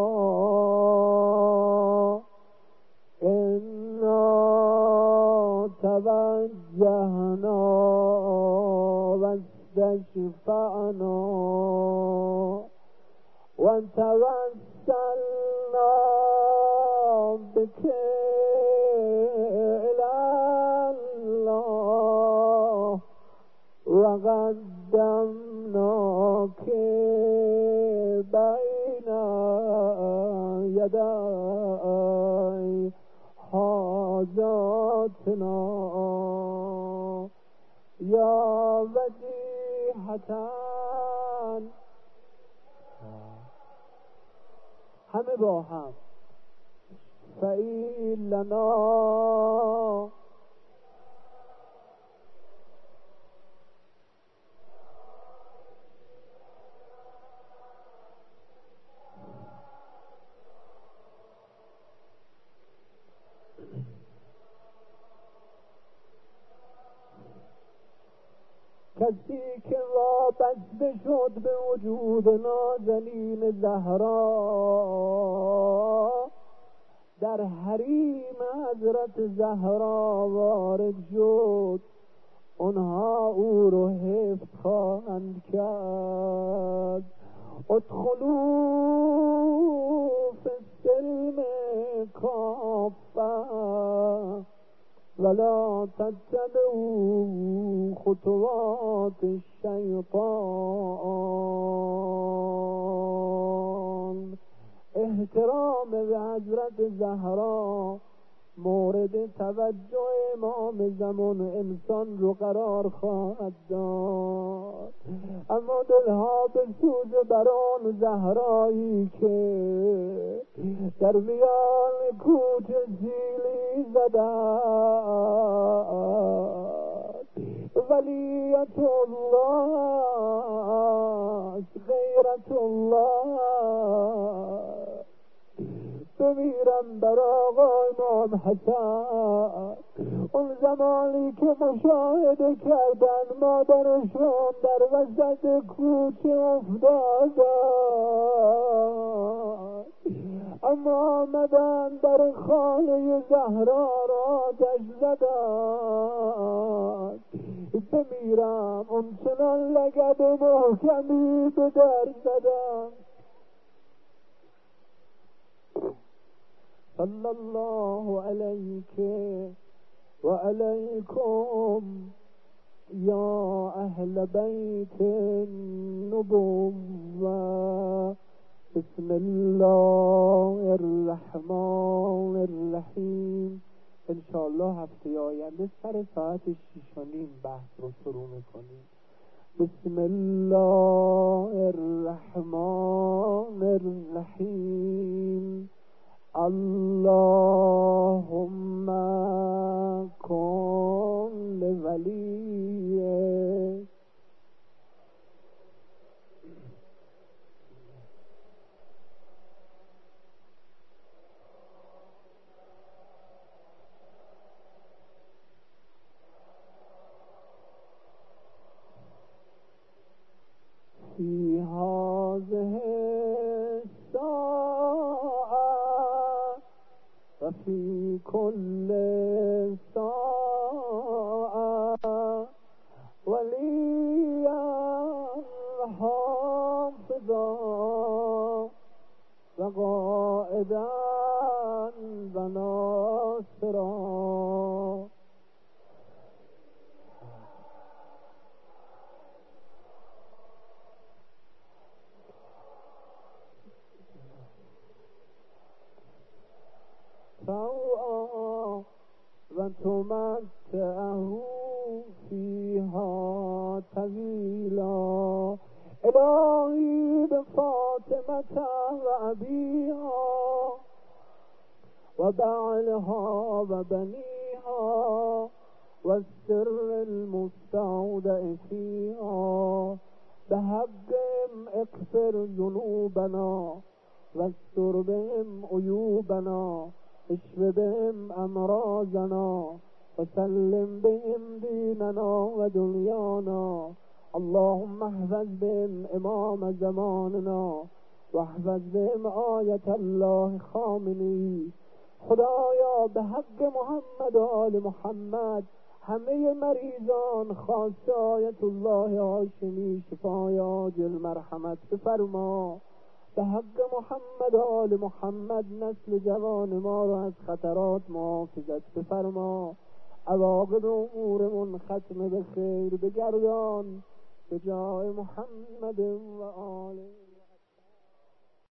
انا توجهنا و استشفعنا و توسلنا بك الی الله و قدمناک بین یدی حاجاتنا یا وجیهة. همه با هم فعی لنا کسی که وابسته شد به وجود نازنین زهرا در حریم حضرت زهرا وارد شد، اونها او رو حفظ خواهند کرد. ادخلوا فی السلم کافة ولا تتبعوا خطوات الشیطان. احترام به حضرت زهرا مورد توجه امام زمان انسان رو قرار خواهد داد، اما دلها به سوز بران زهرایی که در میان کوچ زیلی زدند ولیت الله غیرت الله. بمیرم بر آقا امام حسن، اون زمانی که مشاهده کردن مادرشون در وسط کوچه افتادن، اما آمدن در خانه زهرا را آتش زدن. بمیرم اونچنان لگد محکمی به در زدم. صلی الله علیک و علیکم یا اهل بیت النبوة. بسم الله الرحمن الرحیم. انشاءالله هفته آینده سر ساعت شیش و نیم بحث رو شروع میکنیم. بسم الله الرحمن الرحیم. اللهم کن لولیه فی هذه الساعة و فی کل ساعة ولیا حافظا و قائدا و ناصرا. سوءا و تمتعه فیها طویلا. الهی بفاطمة و ابیها و بعلها و بنیها و السر المستودع فیها بحقهم اغفر ذنوبنا واستر بهم عیوبنا اشف بهم امراضنا وسلم بهم دیننا و دنیانا. اللهم احفظ بهم امام زماننا و احفظ بهم آیت الله خامنی. خدایا به حق محمد و آل محمد همه مریضان خاصه آیت الله هاشمی شفای عاجل مرحمت بفرما. به حق محمد و آل محمد نسل جوان ما را از خطرات محافظت بفرما. عواقب امورمون ختم به خیر بگردان به جای محمد و آله.